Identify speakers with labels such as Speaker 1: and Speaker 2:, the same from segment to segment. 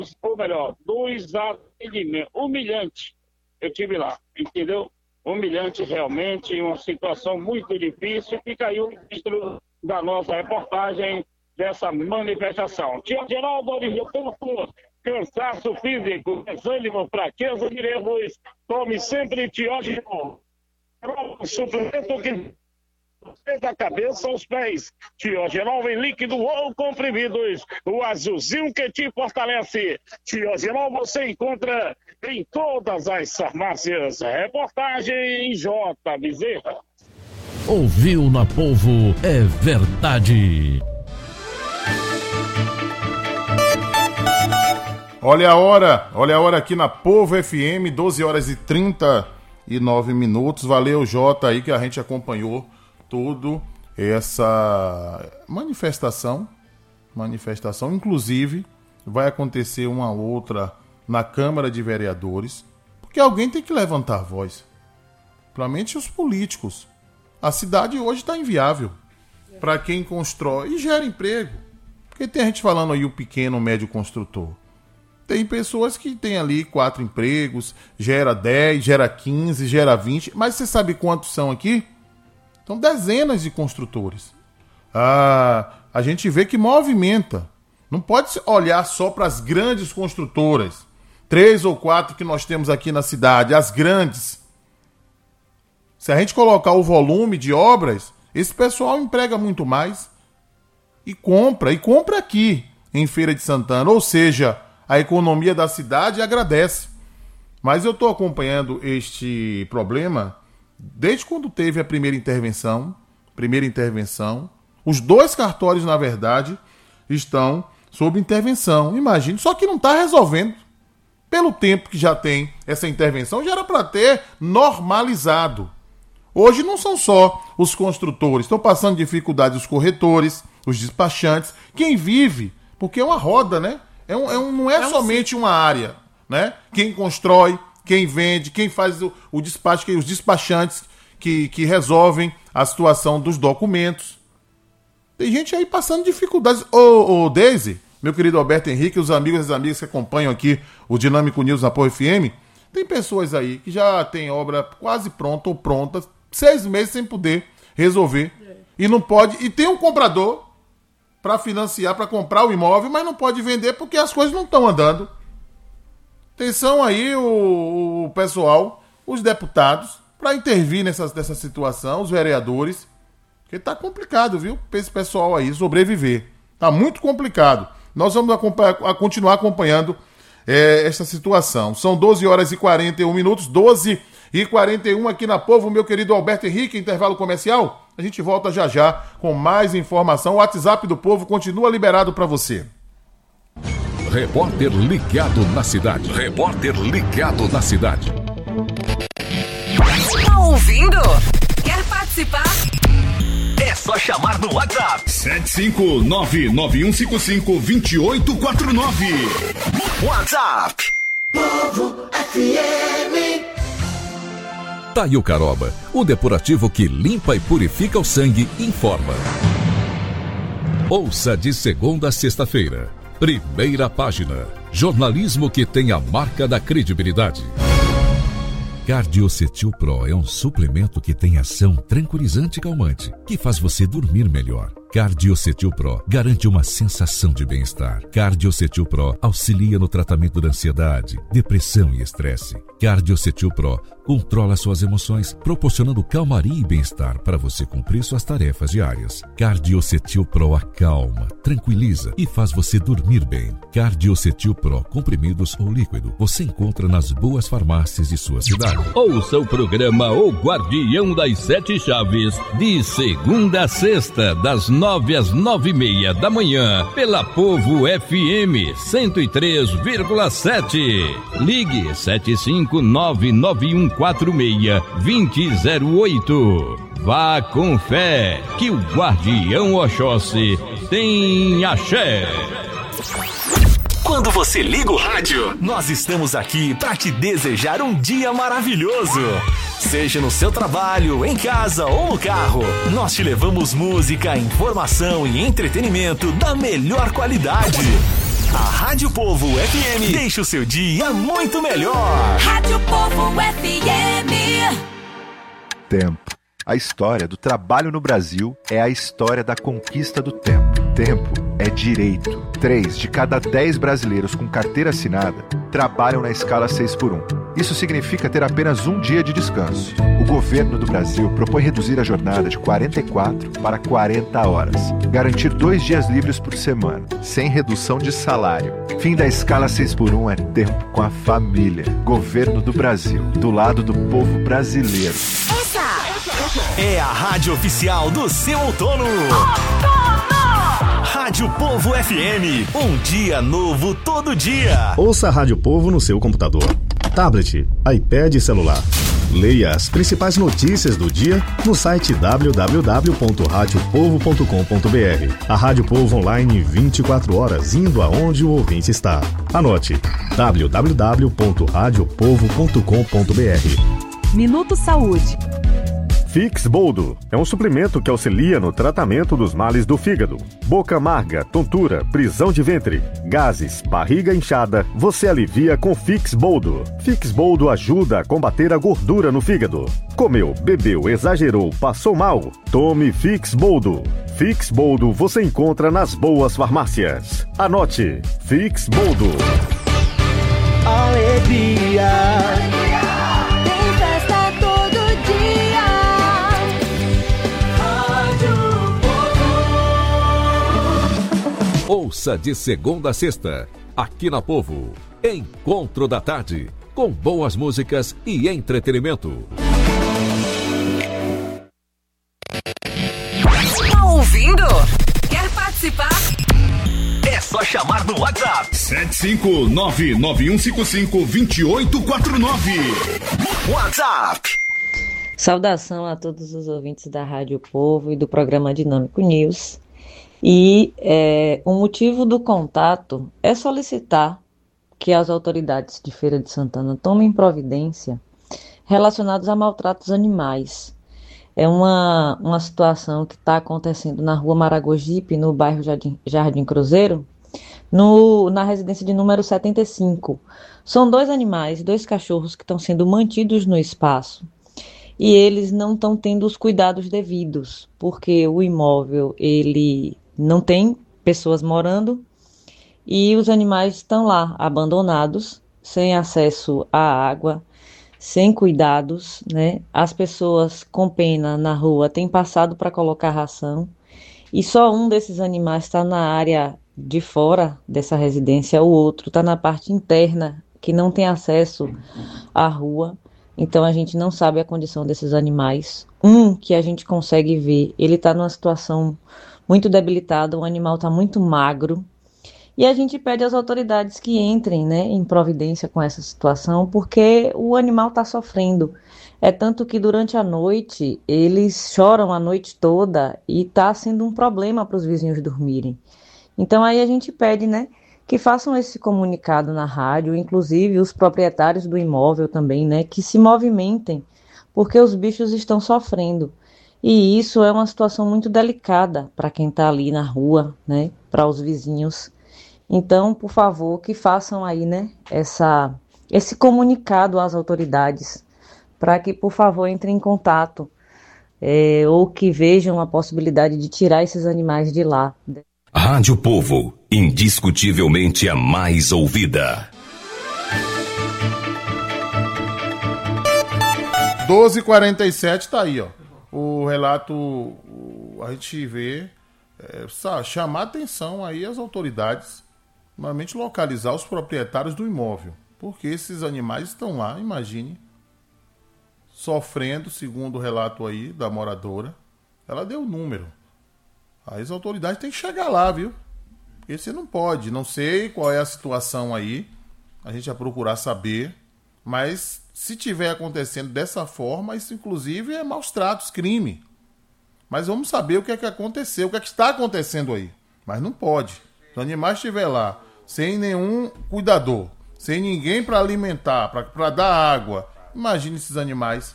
Speaker 1: ou melhor, dos atendimentos. Humilhante. Eu tive lá, entendeu? Humilhante realmente, uma situação muito difícil. Fica aí o registro da nossa reportagem dessa manifestação. Tia Geraldo, por cansaço físico, desânimo, fraqueza, diremos, tome sempre Tiógeno. Um suplemento que da cabeça aos pés. Tiógenol em líquido ou comprimidos. O azulzinho que te fortalece. Tiógenol você encontra em todas as farmácias. Reportagem J. Bezerra.
Speaker 2: Ouviu na Povo é verdade.
Speaker 3: Olha a hora aqui na Povo FM, 12 horas e 39 minutos. Valeu, Jota, aí que a gente acompanhou toda essa manifestação. Inclusive, vai acontecer uma outra na Câmara de Vereadores, porque alguém tem que levantar a voz. Principalmente os políticos. A cidade hoje está inviável para quem constrói e gera emprego. Porque tem gente falando aí o pequeno, médio construtor. Tem pessoas que têm ali 4 empregos, gera 10, gera 15, gera 20. Mas você sabe quantos são aqui? São dezenas de construtores. A gente vê que movimenta. Não pode olhar só para as grandes construtoras. 3 ou 4 que nós temos aqui na cidade, as grandes. Se a gente colocar o volume de obras, esse pessoal emprega muito mais. E compra aqui em Feira de Santana. Ou seja, a economia da cidade agradece. Mas eu estou acompanhando este problema desde quando teve a primeira intervenção. Os 2 cartórios, na verdade, estão sob intervenção. Imagine, só que não está resolvendo. Pelo tempo que já tem essa intervenção, já era para ter normalizado. Hoje não são só os construtores, estão passando dificuldade os corretores, os despachantes, quem vive, porque é uma roda, né? Não é somente uma área, né? Quem constrói, quem vende, quem faz o despacho, os despachantes que resolvem a situação dos documentos. Tem gente aí passando dificuldades. Ô Deise, meu querido Alberto Henrique, os amigos e as amigas que acompanham aqui o Dinâmico News na Povo FM, tem pessoas aí que já tem obra quase pronta ou pronta, 6 meses sem poder resolver. E não pode. E tem um comprador para financiar, para comprar o imóvel, mas não pode vender porque as coisas não estão andando. Atenção aí o pessoal, os deputados, para intervir nessa situação, os vereadores, porque tá complicado, viu? Para esse pessoal aí sobreviver. Tá muito complicado. Nós vamos continuar acompanhando essa situação. São 12 horas e 41 minutos, 12 e 41 aqui na Povo, meu querido Alberto Henrique, intervalo comercial. A gente volta já com mais informação. O WhatsApp do Povo continua liberado para você.
Speaker 2: Repórter ligado na cidade.
Speaker 4: Tá ouvindo? Quer participar?
Speaker 5: É só chamar no WhatsApp
Speaker 6: 759-9155-2849.
Speaker 5: WhatsApp
Speaker 6: Povo FM.
Speaker 2: Taio Caroba, o depurativo que limpa e purifica o sangue, informa. Ouça de segunda a sexta-feira. Primeira página. Jornalismo que tem a marca da credibilidade. Cardiocetil Pro é um suplemento que tem ação tranquilizante e calmante, que faz você dormir melhor. Cardiocetil Pro garante uma sensação de bem-estar. Cardiocetil Pro auxilia no tratamento da ansiedade, depressão e estresse. Cardiocetil Pro controla suas emoções, proporcionando calmaria e bem-estar para você cumprir suas tarefas diárias. Cardiocetil Pro acalma, tranquiliza e faz você dormir bem. Cardiocetil Pro, comprimidos ou líquido, você encontra nas boas farmácias de sua cidade.
Speaker 7: Ouça o programa O Guardião das 7 Chaves, de segunda a sexta, das 9 às 9h30 da manhã, pela Povo FM 103,7. Ligue 75991462008. Vá com fé, que o Guardião Oxóssi tem axé.
Speaker 5: Quando você liga o rádio, nós estamos aqui para te desejar um dia maravilhoso. Seja no seu trabalho, em casa ou no carro, nós te levamos música, informação e entretenimento da melhor qualidade. A Rádio Povo FM deixa o seu dia muito melhor.
Speaker 4: Rádio Povo FM.
Speaker 8: Tempo. A história do trabalho no Brasil é a história da conquista do tempo. Tempo é direito. 3 de cada 10 brasileiros com carteira assinada trabalham na escala 6x1. Isso significa ter apenas um dia de descanso. O governo do Brasil propõe reduzir a jornada de 44 para 40 horas. Garantir 2 dias livres por semana, sem redução de salário. Fim da escala 6x1 é tempo com a família. Governo do Brasil, do lado do povo brasileiro.
Speaker 5: É a rádio oficial do seu outono. Rádio Povo FM, um dia novo todo dia.
Speaker 9: Ouça a Rádio Povo no seu computador, tablet, iPad e celular. Leia as principais notícias do dia no site www.radiopovo.com.br. A Rádio Povo online 24 horas, indo aonde o ouvinte está. Anote: www.radiopovo.com.br.
Speaker 10: Minuto Saúde.
Speaker 11: Fix Boldo é um suplemento que auxilia no tratamento dos males do fígado. Boca amarga, tontura, prisão de ventre, gases, barriga inchada, você alivia com Fix Boldo. Fix Boldo ajuda a combater a gordura no fígado. Comeu, bebeu, exagerou, passou mal? Tome Fix Boldo. Fix Boldo você encontra nas boas farmácias. Anote: Fix Boldo.
Speaker 6: Alegria.
Speaker 2: Ouça de segunda a sexta, aqui na Povo, Encontro da Tarde, com boas músicas e entretenimento.
Speaker 4: Tá ouvindo? Quer participar?
Speaker 5: É só chamar no WhatsApp.
Speaker 12: 759-9155-2849.
Speaker 5: WhatsApp.
Speaker 13: Saudação a todos os ouvintes da Rádio Povo e do programa Dinâmico News. E o motivo do contato é solicitar que as autoridades de Feira de Santana tomem providência relacionadas a maltratos animais. É uma situação que está acontecendo na rua Maragogipe, no bairro Jardim Cruzeiro, na residência de número 75. São 2 animais, 2 cachorros que estão sendo mantidos no espaço. E eles não estão tendo os cuidados devidos, porque o imóvel ele não tem pessoas morando e os animais estão lá abandonados, sem acesso à água, sem cuidados, né? As pessoas com pena na rua têm passado para colocar ração e só um desses animais está na área de fora dessa residência, o outro está na parte interna, que não tem acesso à rua. Então a gente não sabe a condição desses animais. Um que a gente consegue ver, ele está numa situação muito debilitado, o animal está muito magro, e a gente pede às autoridades que entrem, né, em providência com essa situação, porque o animal está sofrendo. É tanto que durante a noite, eles choram a noite toda e está sendo um problema para os vizinhos dormirem. Então aí a gente pede, né, que façam esse comunicado na rádio, inclusive os proprietários do imóvel também, né, que se movimentem, porque os bichos estão sofrendo. E isso é uma situação muito delicada para quem está ali na rua, né, para os vizinhos. Então, por favor, que façam aí, né, esse comunicado às autoridades, para que, por favor, entrem em contato, ou que vejam a possibilidade de tirar esses animais de lá.
Speaker 5: Rádio Povo, indiscutivelmente a mais ouvida.
Speaker 3: 12h47 tá aí, ó. O relato, a gente vê, chamar atenção aí às autoridades, normalmente localizar os proprietários do imóvel, porque esses animais estão lá, imagine, sofrendo, segundo o relato aí da moradora. Ela deu o número. Aí as autoridades têm que chegar lá, viu? Porque você não pode, não sei qual é a situação aí, a gente vai procurar saber, mas se tiver acontecendo dessa forma, isso inclusive é maus tratos, crime. Mas vamos saber o que é que aconteceu, o que é que está acontecendo aí. Mas não pode. Se o animal estiver lá, sem nenhum cuidador, sem ninguém para alimentar, para dar água, imagine esses animais.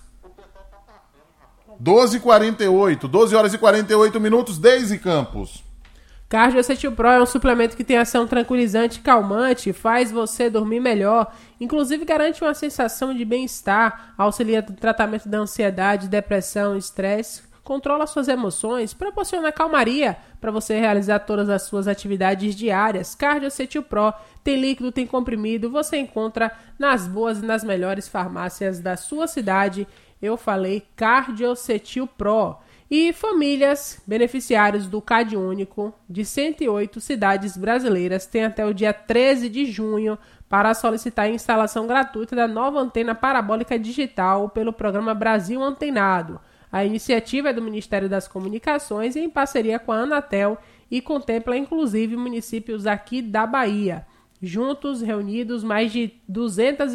Speaker 3: 12h48, 12 horas e 48 minutos, Deise Campos.
Speaker 10: Cardiocetil Pro é um suplemento que tem ação tranquilizante e calmante, faz você dormir melhor, inclusive garante uma sensação de bem-estar, auxilia no tratamento da ansiedade, depressão, estresse, controla suas emoções, proporciona calmaria para você realizar todas as suas atividades diárias. Cardiocetil Pro tem líquido, tem comprimido, você encontra nas boas e nas melhores farmácias da sua cidade. Eu falei Cardiocetil Pro. E famílias beneficiários do CAD Único de 108 cidades brasileiras têm até o dia 13 de junho para solicitar a instalação gratuita da nova antena parabólica digital pelo programa Brasil Antenado. A iniciativa é do Ministério das Comunicações em parceria com a Anatel e contempla inclusive municípios aqui da Bahia. Juntos, reunidos, mais de 200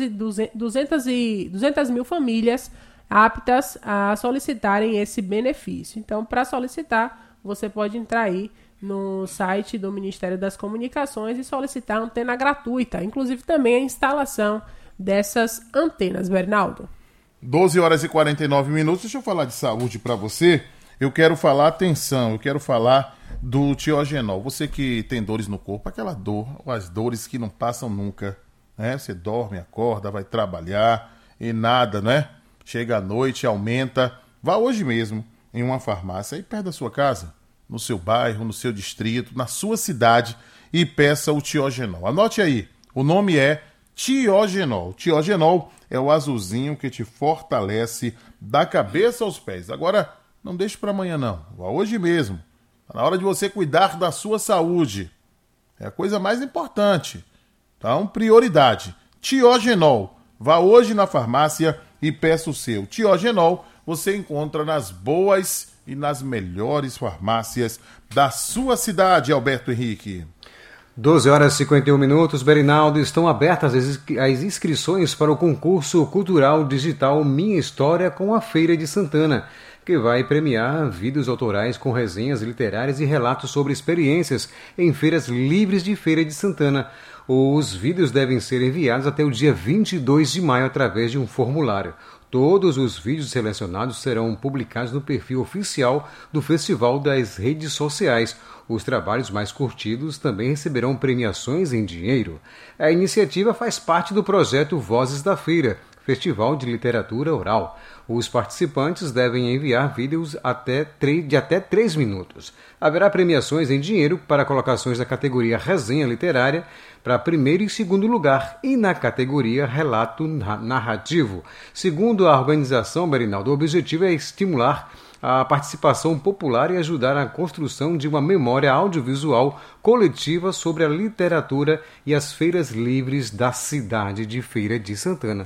Speaker 10: mil famílias aptas a solicitarem esse benefício. Então, para solicitar, você pode entrar aí no site do Ministério das Comunicações e solicitar a antena gratuita, inclusive também a instalação dessas antenas, Bernardo.
Speaker 3: 12 horas e 49 minutos, deixa eu falar de saúde para você. Eu quero falar, atenção, eu quero falar do Tiogenol. Você que tem dores no corpo, aquela dor, as dores que não passam nunca, né? Você dorme, acorda, vai trabalhar e nada, né? Chega à noite, aumenta. Vá hoje mesmo em uma farmácia aí perto da sua casa, no seu bairro, no seu distrito, na sua cidade e peça o Tiogenol. Anote aí, o nome é Tiogenol. Tiogenol é o azulzinho que te fortalece da cabeça aos pés. Agora, não deixe para amanhã não, vá hoje mesmo. Está na hora de você cuidar da sua saúde. É a coisa mais importante. Então, prioridade. Tiogenol. Vá hoje na farmácia e peça o seu. Tiogenol você encontra nas boas e nas melhores farmácias da sua cidade, Alberto Henrique.
Speaker 12: 12 horas e 51 minutos, Berinaldo, estão abertas as inscrições para o concurso cultural digital Minha História com a Feira de Santana, que vai premiar vídeos autorais com resenhas literárias e relatos sobre experiências em feiras livres de Feira de Santana. Os vídeos devem ser enviados até o dia 22 de maio através de um formulário. Todos os vídeos selecionados serão publicados no perfil oficial do festival das redes sociais. Os trabalhos mais curtidos também receberão premiações em dinheiro. A iniciativa faz parte do projeto Vozes da Feira, Festival de Literatura Oral. Os participantes devem enviar vídeos de até 3 minutos. Haverá premiações em dinheiro para colocações da categoria Resenha Literária para primeiro e segundo lugar e na categoria Relato Narrativo. Segundo a organização, Berinaldo, o objetivo é estimular a participação popular e ajudar na construção de uma memória audiovisual coletiva sobre a literatura e as feiras livres da cidade de Feira de Santana.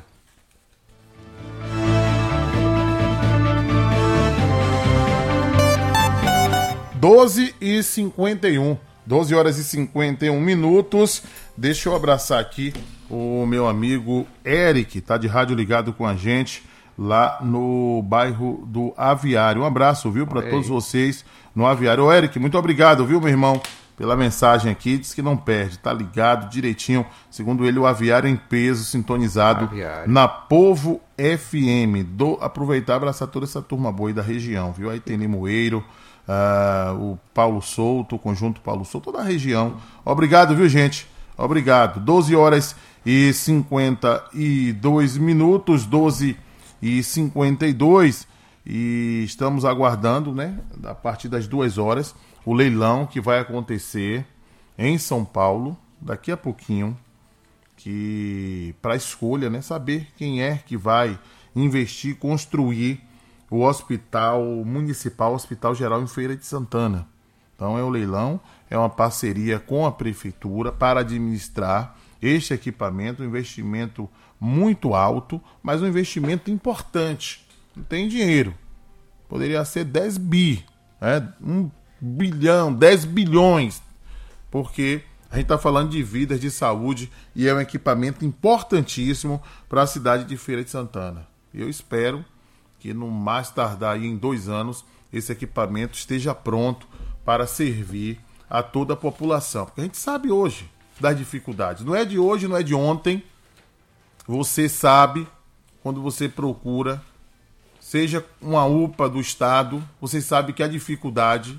Speaker 3: Doze horas e 51 minutos. Deixa eu abraçar aqui o meu amigo Eric, tá de rádio ligado com a gente lá no bairro do Aviário. Um abraço, viu, para todos vocês no Aviário. Ô, Eric, muito obrigado, viu, meu irmão, pela mensagem aqui. Diz que não perde, tá ligado direitinho. Segundo ele, o Aviário em peso, sintonizado na Povo FM. Aproveitar e abraçar toda essa turma boa aí da região, viu? Aí tem Limoeiro, o Paulo Souto, o Conjunto Paulo Souto, toda a região. Obrigado, viu, gente? Obrigado. 12 horas e 52 minutos, 12 e 52, e estamos aguardando, né, a partir das 2 horas, o leilão que vai acontecer em São Paulo, daqui a pouquinho, que para escolha, né, saber quem é que vai investir, construir o Hospital Municipal, Hospital Geral em Feira de Santana. Então é o leilão, é uma parceria com a Prefeitura para administrar este equipamento, um investimento muito alto, mas um investimento importante. Não tem dinheiro. Poderia ser 10 bi, 1 bilhão, 10 bilhões, porque a gente está falando de vidas, de saúde, e é um equipamento importantíssimo para a cidade de Feira de Santana. Eu espero que no mais tardar aí em 2 anos, esse equipamento esteja pronto para servir a toda a população. Porque a gente sabe hoje das dificuldades. Não é de hoje, não é de ontem. Você sabe, quando você procura, seja uma UPA do Estado, você sabe que a dificuldade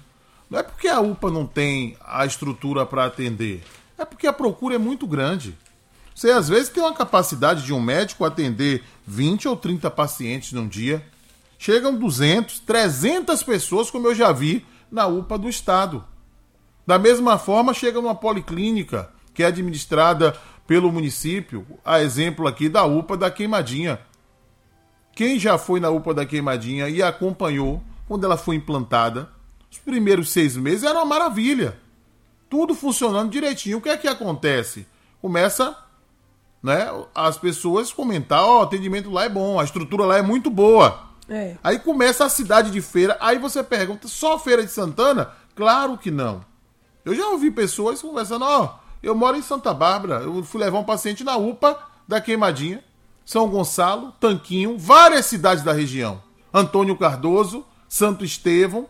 Speaker 3: Não é porque a UPA não tem a estrutura para atender, é porque a procura é muito grande. Você às vezes tem uma capacidade de um médico atender 20 ou 30 pacientes num dia. Chegam 200, 300 pessoas, como eu já vi, na UPA do Estado. Da mesma forma, chega numa policlínica, que é administrada pelo município, a exemplo aqui da UPA da Queimadinha. Quem já foi na UPA da Queimadinha e acompanhou, quando ela foi implantada, os primeiros 6 meses era uma maravilha. Tudo funcionando direitinho. O que é que acontece? Começa, né, as pessoas comentar, o atendimento lá é bom, a estrutura lá é muito boa. Aí começa a cidade de Feira, aí você pergunta, só Feira de Santana? Claro que não. Eu já ouvi pessoas conversando, eu moro em Santa Bárbara, eu fui levar um paciente na UPA da Queimadinha, São Gonçalo, Tanquinho, várias cidades da região. Antônio Cardoso, Santo Estevão,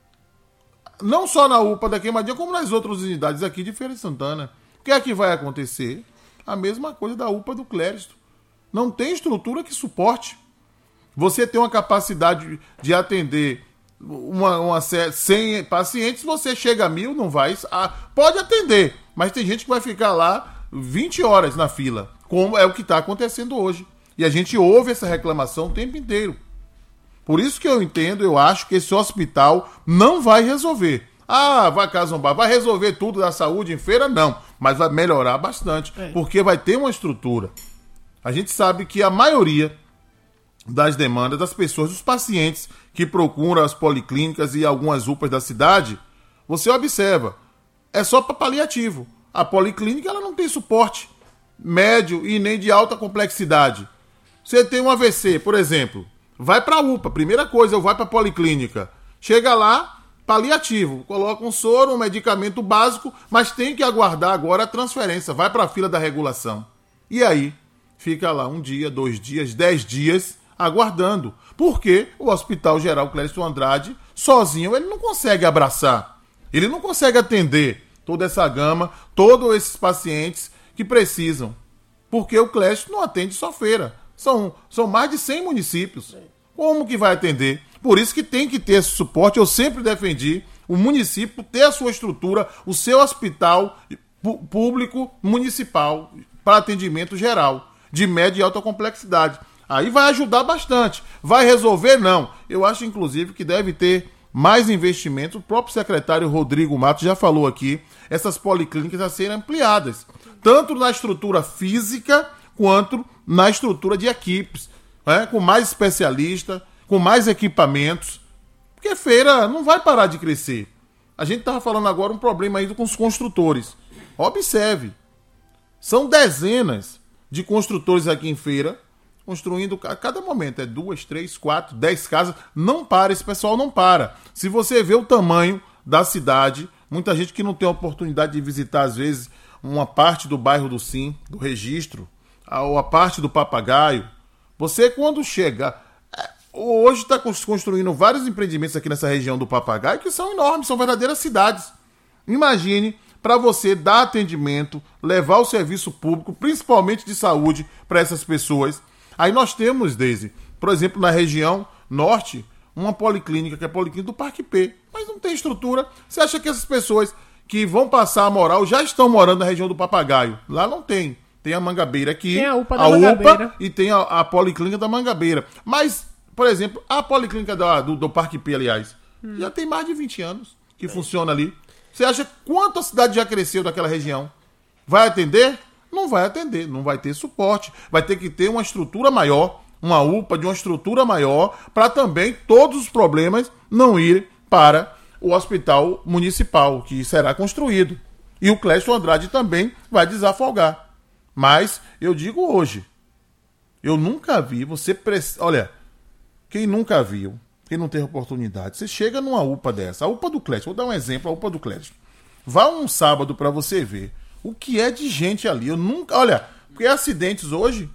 Speaker 3: não só na UPA da Queimadinha, como nas outras unidades aqui de Feira de Santana. O que é que vai acontecer? A mesma coisa da UPA do Cléristo. Não tem estrutura que suporte. Você tem uma capacidade de atender 100 pacientes, você chega a 1000, não vai... pode atender, mas tem gente que vai ficar lá 20 horas na fila, como é o que está acontecendo hoje. E a gente ouve essa reclamação o tempo inteiro. Por isso que eu entendo, eu acho que esse hospital não vai resolver. Vai Casombar, vai resolver tudo da saúde em Feira? Não, mas vai melhorar bastante, porque vai ter uma estrutura. A gente sabe que a maioria das demandas das pessoas, dos pacientes que procuram as policlínicas e algumas UPAs da cidade, você observa, é só para paliativo. A policlínica ela não tem suporte médio e nem de alta complexidade. Você tem um AVC, por exemplo, vai para a UPA, primeira coisa, vai para a policlínica. Chega lá, paliativo, coloca um soro, um medicamento básico, mas tem que aguardar agora a transferência, vai para a fila da regulação. E aí, fica lá 1 dia, 2 dias, 10 dias, aguardando, porque o Hospital Geral Cléristo Andrade, sozinho, ele não consegue abraçar, ele não consegue atender toda essa gama, todos esses pacientes que precisam, porque o Cléristo não atende só Feira, são mais de 100 municípios, como que vai atender? Por isso que tem que ter esse suporte, eu sempre defendi o município ter a sua estrutura, o seu hospital público municipal para atendimento geral, de média e alta complexidade. Aí vai ajudar bastante. Vai resolver? Não. Eu acho, inclusive, que deve ter mais investimento. O próprio secretário Rodrigo Matos já falou aqui, essas policlínicas a serem ampliadas, tanto na estrutura física quanto na estrutura de equipes, né? Com mais especialistas, com mais equipamentos, porque Feira não vai parar de crescer. A gente estava falando agora um problema ainda com os construtores. Observe, são dezenas de construtores aqui em Feira, construindo a cada momento, 2, 3, 4, 10 casas, não para, esse pessoal não para. Se você vê o tamanho da cidade, muita gente que não tem a oportunidade de visitar, às vezes, uma parte do bairro do Sim, do Registro, ou a parte do Papagaio, você quando chega... Hoje está construindo vários empreendimentos aqui nessa região do Papagaio que são enormes, são verdadeiras cidades. Imagine para você dar atendimento, levar o serviço público, principalmente de saúde, para essas pessoas. Aí nós temos, Deise, por exemplo, na região norte, uma policlínica, que é a Policlínica do Parque P, mas não tem estrutura. Você acha que essas pessoas que vão passar a morar ou já estão morando na região do Papagaio? Lá não tem. Tem a Mangabeira aqui, tem a UPA da Mangabeira. E tem a Policlínica da Mangabeira. Mas, por exemplo, a Policlínica do Parque P, aliás, já tem mais de 20 anos que funciona ali. Você acha quanto a cidade já cresceu daquela região? Vai atender? Não vai atender, não vai ter suporte. Vai ter que ter uma estrutura maior, uma UPA de uma estrutura maior, para também todos os problemas não irem para o hospital municipal, que será construído. E o Cléristo Andrade também vai desafogar. Mas, eu digo hoje, eu nunca vi, olha, quem nunca viu, quem não teve oportunidade, você chega numa UPA dessa, a UPA do Cléristo, vou dar um exemplo, a UPA do Cléristo. Vá um sábado para você ver o que é de gente ali. Eu nunca, olha, porque acidentes hoje,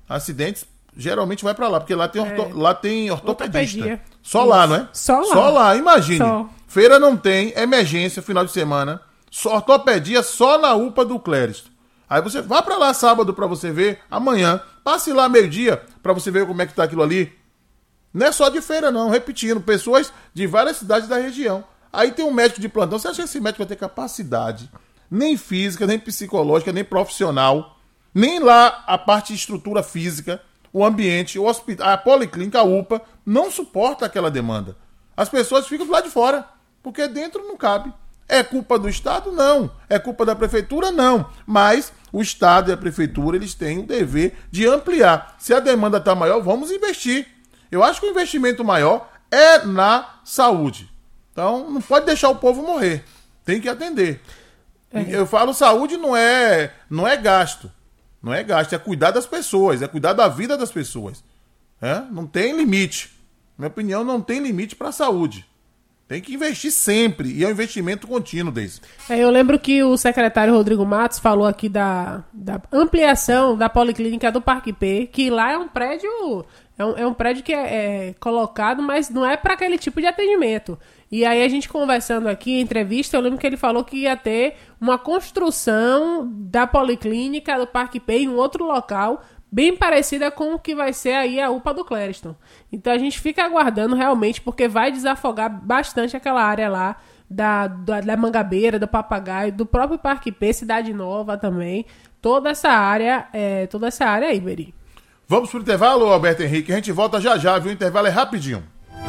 Speaker 3: geralmente vai para lá, porque lá tem ortopedista. Só lá, não é? Só lá, imagine. Feira não tem, emergência, final de semana, ortopedia só na UPA do Cléristo. Aí você vá para lá sábado para você ver, amanhã, passe lá meio-dia para você ver como é que tá aquilo ali. Não é só de Feira não, repetindo, pessoas de várias cidades da região. Aí tem um médico de plantão. Você acha que esse médico vai ter capacidade, nem física, nem psicológica, nem profissional, nem lá a parte de estrutura física, o ambiente, o hospital, a policlínica, a UPA, não suporta aquela demanda. As pessoas ficam do lado de fora, porque dentro não cabe. É culpa do Estado? Não. É culpa da Prefeitura? Não. Mas o Estado e a Prefeitura, eles têm o dever de ampliar. Se a demanda está maior, vamos investir. Eu acho que o investimento maior é na saúde. Então, não pode deixar o povo morrer. Tem que atender. Eu falo, saúde não é gasto. Não é gasto, é cuidar das pessoas, é cuidar da vida das pessoas. Não tem limite. Na minha opinião, não tem limite para a saúde. Tem que investir sempre, e é um investimento contínuo desse.
Speaker 10: Eu lembro que o secretário Rodrigo Matos falou aqui da ampliação da Policlínica do Parque P, que lá é um prédio, é um prédio que é colocado, mas não é para aquele tipo de atendimento. E aí a gente conversando aqui, em entrevista, eu lembro que ele falou que ia ter uma construção da Policlínica do Parque P em um outro local, bem parecida com o que vai ser aí a UPA do Clériston. Então a gente fica aguardando realmente, porque vai desafogar bastante aquela área lá da Mangabeira, do Papagaio, do próprio Parque P, Cidade Nova também. Toda essa área aí, Beri.
Speaker 3: Vamos pro intervalo, Alberto Henrique. A gente volta já já, viu? O intervalo é rapidinho.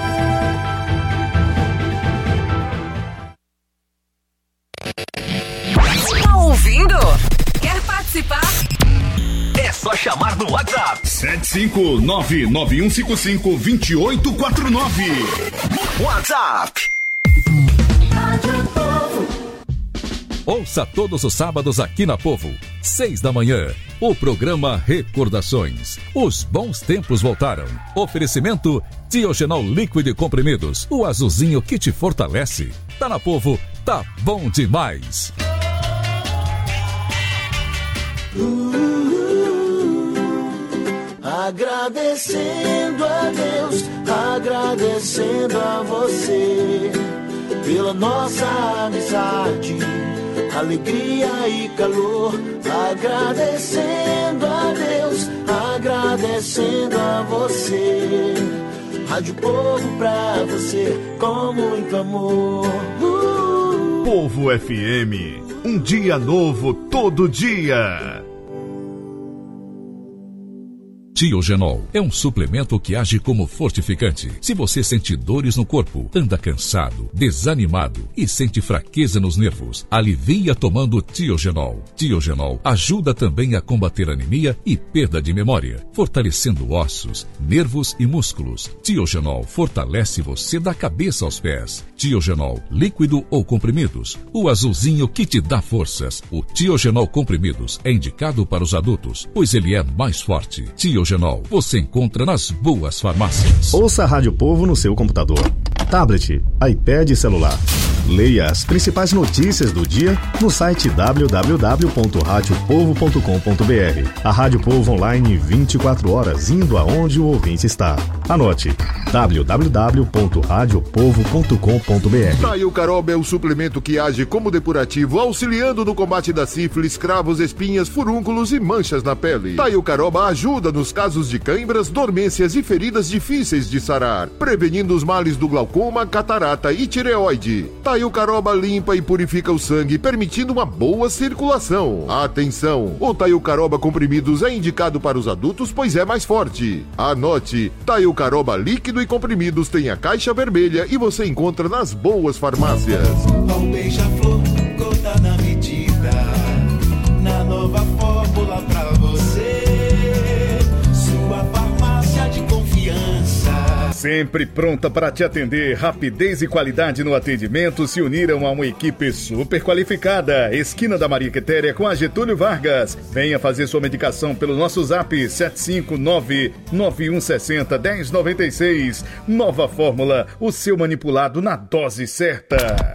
Speaker 4: Tá ouvindo? Quer participar?
Speaker 5: É só chamar no WhatsApp.
Speaker 14: 759-9155-2849.
Speaker 5: WhatsApp.
Speaker 2: Ouça todos os sábados aqui na Povo, 6 da manhã. O programa Recordações. Os bons tempos voltaram. Oferecimento Tiogenol líquido e comprimidos. O azulzinho que te fortalece. Tá na Povo, tá bom demais.
Speaker 6: Agradecendo a Deus, agradecendo a você pela nossa amizade, alegria e calor. Agradecendo a Deus, agradecendo a você. Rádio Povo pra você com muito amor.
Speaker 14: Povo FM, um dia novo todo dia.
Speaker 2: Tiogenol é um suplemento que age como fortificante. Se você sente dores no corpo, anda cansado, desanimado e sente fraqueza nos nervos, alivia tomando Tiogenol. Tiogenol ajuda também a combater anemia e perda de memória, fortalecendo ossos, nervos e músculos. Tiogenol fortalece você da cabeça aos pés. Tiogenol, líquido ou comprimidos, o azulzinho que te dá forças. O Tiogenol comprimidos é indicado para os adultos, pois ele é mais forte. Tiogenol você encontra nas boas farmácias.
Speaker 9: Ouça a Rádio Povo no seu computador, tablet, iPad e celular. Leia as principais notícias do dia no site www.radiopovo.com.br. A Rádio Povo online 24 horas, indo aonde o ouvinte está. Anote: www.radiopovo.com.br.
Speaker 15: Taiocaroba é o suplemento que age como depurativo, auxiliando no combate da sífilis, cravos, espinhas, furúnculos e manchas na pele. Taiocaroba ajuda nos casos de cãibras, dormências e feridas difíceis de sarar, prevenindo os males do glaucoma, catarata e tireoide. Taiocaroba limpa e purifica o sangue, permitindo uma boa circulação. Atenção! O Taiocaroba comprimidos é indicado para os adultos, pois é mais forte. Anote: Taiocaroba líquido e comprimidos tem a caixa vermelha e você encontra nas boas farmácias.
Speaker 6: Ao beija-flor, gota na medida, na nova fórmula pra você, sua farmácia de confiança.
Speaker 14: Sempre pronta para te atender, rapidez e qualidade no atendimento se uniram a uma equipe super qualificada. Esquina da Maria Quitéria com a Getúlio Vargas. Venha fazer sua medicação pelo nosso zap 759-9160-1096. Nova fórmula, o seu manipulado na dose certa.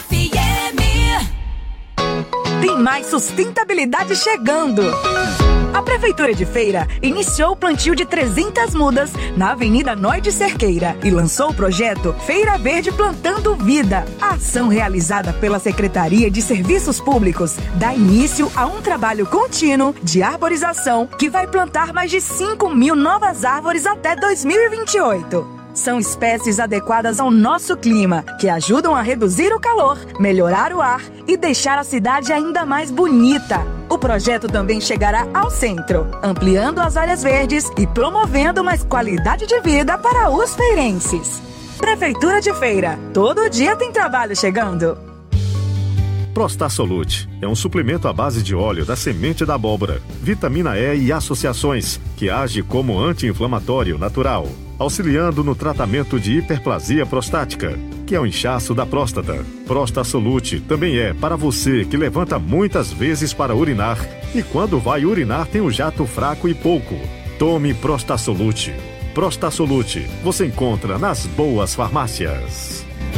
Speaker 4: Mais sustentabilidade chegando.
Speaker 16: A Prefeitura de Feira iniciou o plantio de 300 mudas na Avenida Noide Cerqueira e lançou o projeto Feira Verde Plantando Vida. A ação realizada pela Secretaria de Serviços Públicos dá início a um trabalho contínuo de arborização que vai plantar mais de 5.000 novas árvores até 2028. São espécies adequadas ao nosso clima, que ajudam a reduzir o calor, melhorar o ar e deixar a cidade ainda mais bonita. O projeto também chegará ao centro, ampliando as áreas verdes e promovendo mais qualidade de vida para os feirenses. Prefeitura de Feira, todo dia tem trabalho chegando.
Speaker 11: Prostasolute é um suplemento à base de óleo da semente da abóbora, vitamina E e associações, que age como anti-inflamatório natural, auxiliando no tratamento de hiperplasia prostática, que é o inchaço da próstata. Prostasolute também é para você que levanta muitas vezes para urinar e quando vai urinar tem o jato fraco e pouco. Tome Prostasolute. Prostasolute você encontra nas boas farmácias.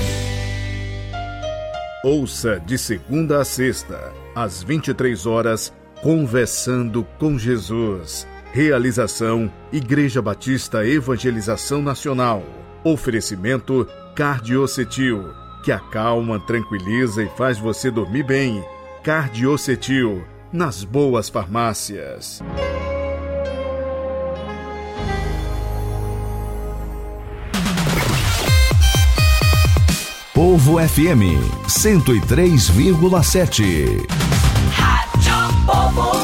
Speaker 14: Ouça de segunda a sexta, às 23 horas, Conversando com Jesus. Realização Igreja Batista Evangelização Nacional. Oferecimento Cardiocetil, que acalma, tranquiliza e faz você dormir bem. Cardiocetil, nas boas farmácias.
Speaker 2: Povo FM 103,7.
Speaker 4: Rádio Povo.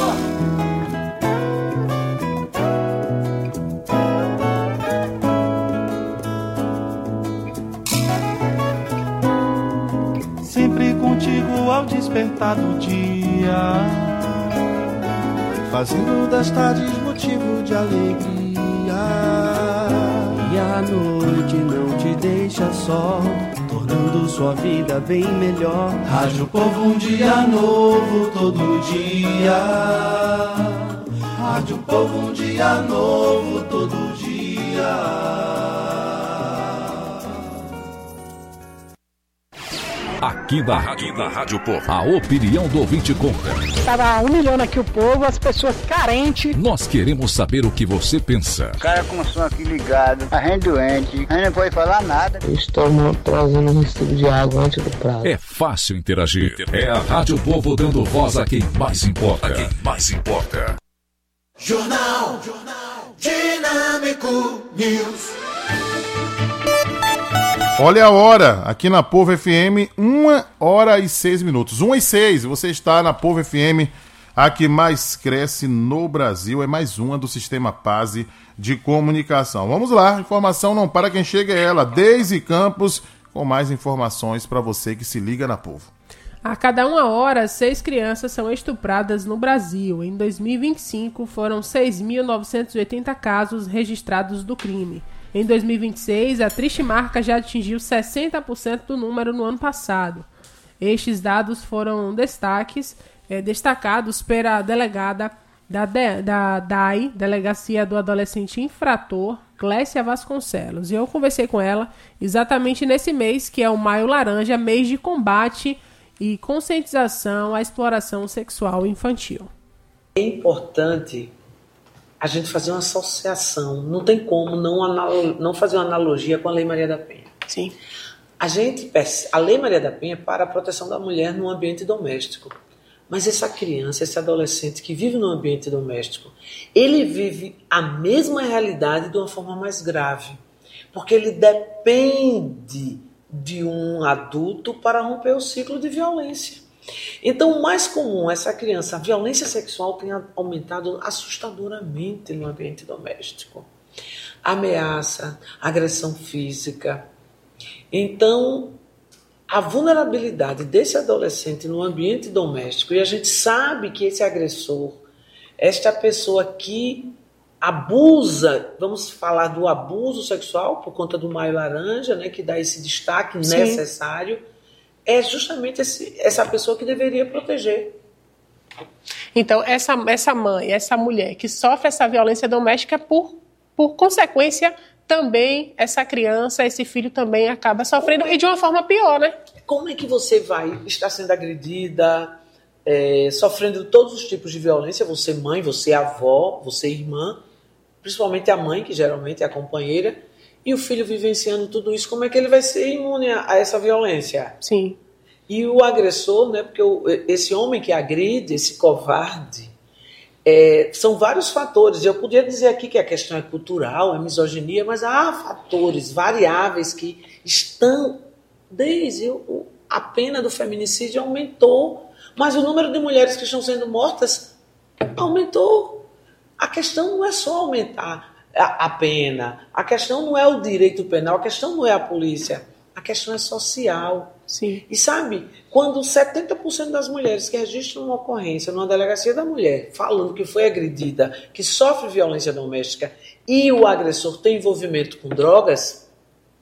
Speaker 17: Sempre contigo ao despertar do dia, fazendo das tardes motivo de alegria. E a noite não te deixa só, tornando sua vida bem melhor. Rádio Povo, um dia novo todo dia. Rádio Povo, um dia novo todo dia.
Speaker 7: Aqui na Rádio Povo, a opinião do ouvinte conta.
Speaker 18: Estava humilhando aqui o povo, as pessoas carentes.
Speaker 7: Nós queremos saber o que você pensa.
Speaker 19: O cara com o som aqui ligado, a gente doente, a gente não pode falar nada.
Speaker 20: Estamos trazendo um recibo de água antes do prazo.
Speaker 7: É fácil interagir. É a Rádio Povo dando voz a quem mais importa.
Speaker 6: Jornal Dinâmico News.
Speaker 3: Olha a hora, aqui na Povo FM, 1h06. 1h06, você está na Povo FM, a que mais cresce no Brasil, é mais uma do Sistema PASE de comunicação. Vamos lá, informação não para quem chega é ela, Deise Campos, com mais informações para você que se liga na Povo.
Speaker 10: A cada 1 hora, 6 crianças são estupradas no Brasil. Em 2025, foram 6.980 casos registrados do crime. Em 2026, a triste marca já atingiu 60% do número no ano passado. Estes dados foram destacados pela delegada da DAI, Delegacia do Adolescente Infrator, Clécia Vasconcelos. E eu conversei com ela exatamente nesse mês, que é o Maio Laranja, mês de combate e conscientização à exploração sexual infantil.
Speaker 21: É importante a gente fazer uma associação. Não tem como não fazer uma analogia com a Lei Maria da Penha.
Speaker 10: Sim.
Speaker 21: A Lei Maria da Penha é para a proteção da mulher no ambiente doméstico. Mas essa criança, esse adolescente que vive no ambiente doméstico, ele vive a mesma realidade de uma forma mais grave. Porque ele depende de um adulto para romper o ciclo de violência. Então, o mais comum, essa criança, a violência sexual tem aumentado assustadoramente no ambiente doméstico. Ameaça, agressão física. Então, a vulnerabilidade desse adolescente no ambiente doméstico, e a gente sabe que esse agressor, esta pessoa que abusa, vamos falar do abuso sexual por conta do Maio Laranja, né, que dá esse destaque necessário, é justamente essa pessoa que deveria proteger.
Speaker 10: Então, essa mãe, essa mulher que sofre essa violência doméstica, por consequência, também essa criança, esse filho também acaba sofrendo, e de uma forma pior, né?
Speaker 21: Como é que você vai estar sendo agredida, sofrendo todos os tipos de violência, você mãe, você avó, você irmã, principalmente a mãe, que geralmente é a companheira, e o filho vivenciando tudo isso, como é que ele vai ser imune a essa violência?
Speaker 10: Sim.
Speaker 21: E o agressor, né, porque esse homem que agride, esse covarde, são vários fatores. Eu podia dizer aqui que a questão é cultural, é misoginia, mas há fatores, variáveis que estão desde a pena do feminicídio aumentou, mas o número de mulheres que estão sendo mortas aumentou. A questão não é só aumentar a pena, a questão não é o direito penal, a questão não é a polícia, a questão é social.
Speaker 10: Sim.
Speaker 21: E sabe, quando 70% das mulheres que registram uma ocorrência numa delegacia da mulher, falando que foi agredida, que sofre violência doméstica, e o agressor tem envolvimento com drogas,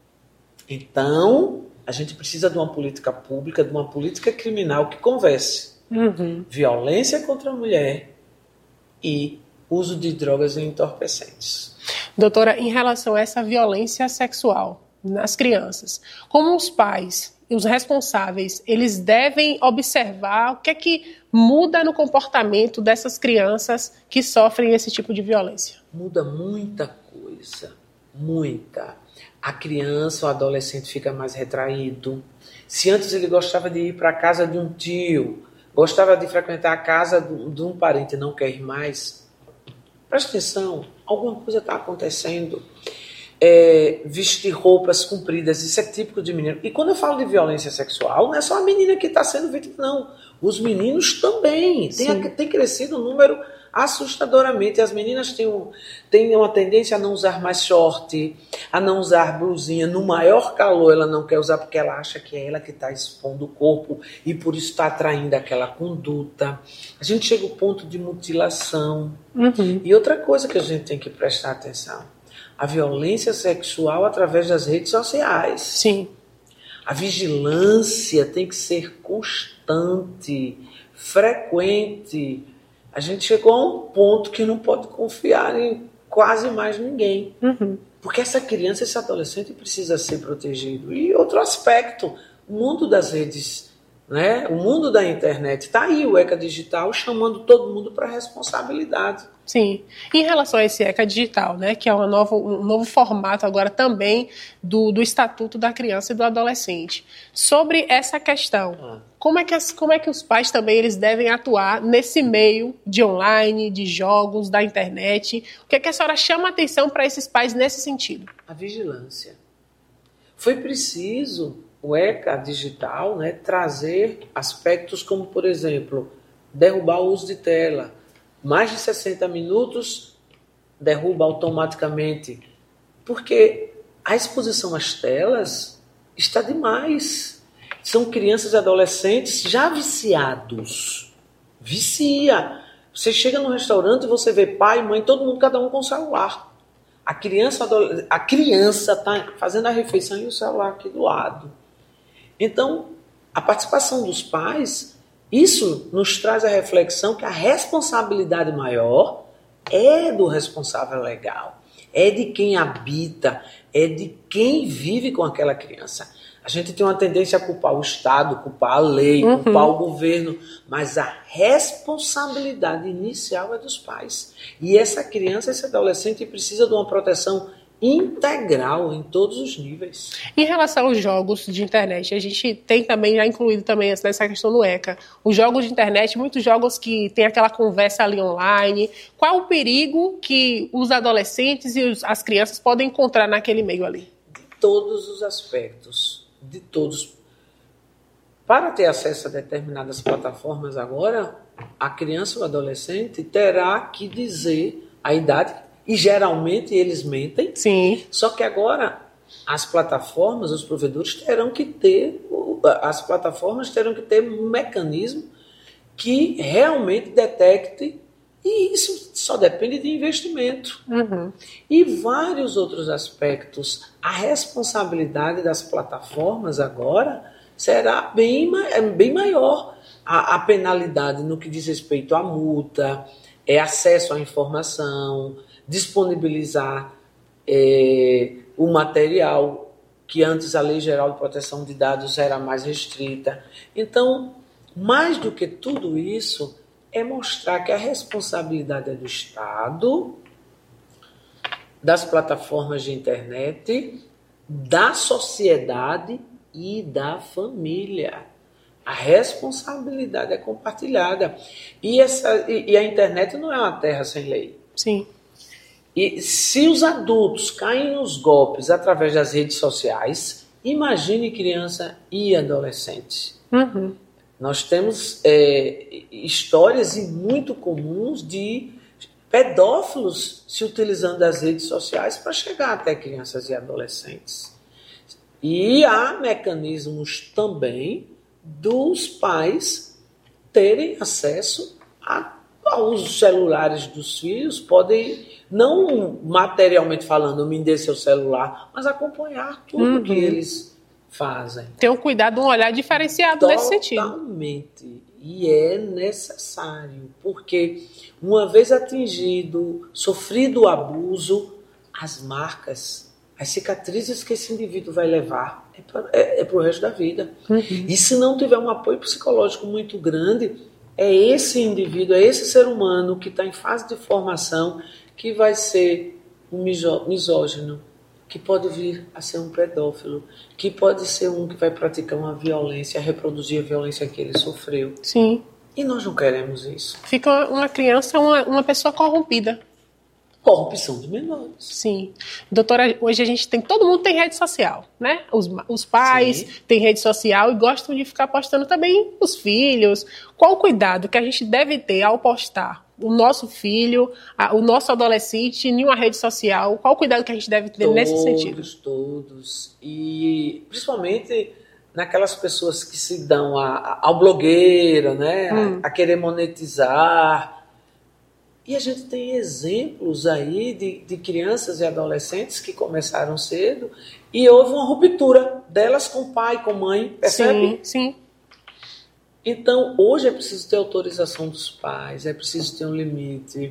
Speaker 21: então a gente precisa de uma política pública, de uma política criminal que converse. Violência contra a mulher e uso de drogas e entorpecentes.
Speaker 10: Doutora, em relação a essa violência sexual nas crianças, como os pais e os responsáveis, eles devem observar o que é que muda no comportamento dessas crianças que sofrem esse tipo de violência?
Speaker 21: Muda muita coisa, muita. A criança, o adolescente fica mais retraído. Se antes ele gostava de ir para a casa de um tio, gostava de frequentar a casa de um parente e não quer ir mais, presta atenção, alguma coisa está acontecendo. Vestir roupas compridas, isso é típico de menino. E quando eu falo de violência sexual, não é só a menina que está sendo vítima, não. Os meninos também. Tem crescido um número assustadoramente. As meninas têm uma tendência a não usar mais short, a não usar blusinha. No maior calor ela não quer usar porque ela acha que é ela que está expondo o corpo e por isso está atraindo aquela conduta. A gente chega ao ponto de mutilação. E outra coisa que a gente tem que prestar atenção, a violência sexual através das redes sociais.
Speaker 10: Sim.
Speaker 21: A vigilância tem que ser constante, frequente. A gente chegou a um ponto que não pode confiar em quase mais ninguém. Porque essa criança, esse adolescente precisa ser protegido. E outro aspecto, o mundo das redes, né? O mundo da internet. Está aí o ECA Digital chamando todo mundo para responsabilidade.
Speaker 10: Sim. Em relação a esse ECA Digital, né, que é um novo formato agora também do Estatuto da Criança e do Adolescente, sobre essa questão, como é que os pais também eles devem atuar nesse meio de online, de jogos, da internet? O que é que a senhora chama a atenção para esses pais nesse sentido?
Speaker 21: A vigilância. Foi preciso o ECA Digital, né, trazer aspectos como, por exemplo, derrubar o uso de tela. Mais de 60 minutos, derruba automaticamente. Porque a exposição às telas está demais. São crianças e adolescentes já viciados. Vicia. Você chega no restaurante e você vê pai, mãe, todo mundo, cada um com o celular. A criança está fazendo a refeição e o celular aqui do lado. Então, a participação dos pais... Isso nos traz a reflexão que a responsabilidade maior é do responsável legal, é de quem habita, é de quem vive com aquela criança. A gente tem uma tendência a culpar o Estado, culpar a lei, culpar o governo, mas a responsabilidade inicial é dos pais. E essa criança, esse adolescente precisa de uma proteção integral em todos os níveis.
Speaker 10: Em relação aos jogos de internet, a gente tem também já incluído também nessa questão do ECA, os jogos de internet, muitos jogos que tem aquela conversa ali online. Qual o perigo que os adolescentes e as crianças podem encontrar naquele meio ali?
Speaker 21: De todos os aspectos, de todos. Para ter acesso a determinadas plataformas agora, a criança ou adolescente terá que dizer a idade. E geralmente eles mentem.
Speaker 10: Sim.
Speaker 21: Só que agora as plataformas, os provedores terão que ter um mecanismo que realmente detecte, e isso só depende de investimento. E vários outros aspectos. A responsabilidade das plataformas agora será bem maior. A penalidade no que diz respeito à multa, acesso à informação, disponibilizar o material, que antes a Lei Geral de Proteção de Dados era mais restrita. Então, Mais do que tudo isso, é mostrar que a responsabilidade é do Estado, das plataformas de internet, da sociedade e da família. A responsabilidade é compartilhada. E a internet não é uma terra sem lei.
Speaker 10: Sim.
Speaker 21: E se os adultos caem nos golpes através das redes sociais, imagine criança e adolescente.
Speaker 10: Uhum.
Speaker 21: Nós temos histórias muito comuns de pedófilos se utilizando das redes sociais para chegar até crianças e adolescentes. E há mecanismos também dos pais terem acesso aos celulares dos filhos, podem, não materialmente falando, me dê seu celular, mas acompanhar tudo que eles fazem.
Speaker 10: Ter um cuidado, um olhar diferenciado nesse sentido.
Speaker 21: Totalmente. E é necessário, porque uma vez atingido, sofrido o abuso, as marcas, as cicatrizes que esse indivíduo vai levar é para o resto da vida. E se não tiver um apoio psicológico muito grande, é esse indivíduo, é esse ser humano que está em fase de formação que vai ser um misógino, que pode vir a ser um pedófilo, que pode ser um que vai praticar uma violência, reproduzir a violência que ele sofreu.
Speaker 10: Sim.
Speaker 21: E nós não queremos isso.
Speaker 10: Fica uma criança, uma pessoa corrompida.
Speaker 21: Corrupção de menores.
Speaker 10: Sim. Doutora, hoje todo mundo tem rede social, né? Os pais têm rede social e gostam de ficar postando também os filhos. Qual o cuidado que a gente deve ter ao postar o nosso filho, o nosso adolescente em uma rede social? Qual o cuidado que a gente deve ter nesse sentido?
Speaker 21: Todos. E principalmente naquelas pessoas que se dão ao blogueiro, né? A querer monetizar. E a gente tem exemplos aí de crianças e adolescentes que começaram cedo e houve uma ruptura delas com pai, com mãe, percebe?
Speaker 10: Sim.
Speaker 21: Então, hoje é preciso ter autorização dos pais, é preciso ter um limite,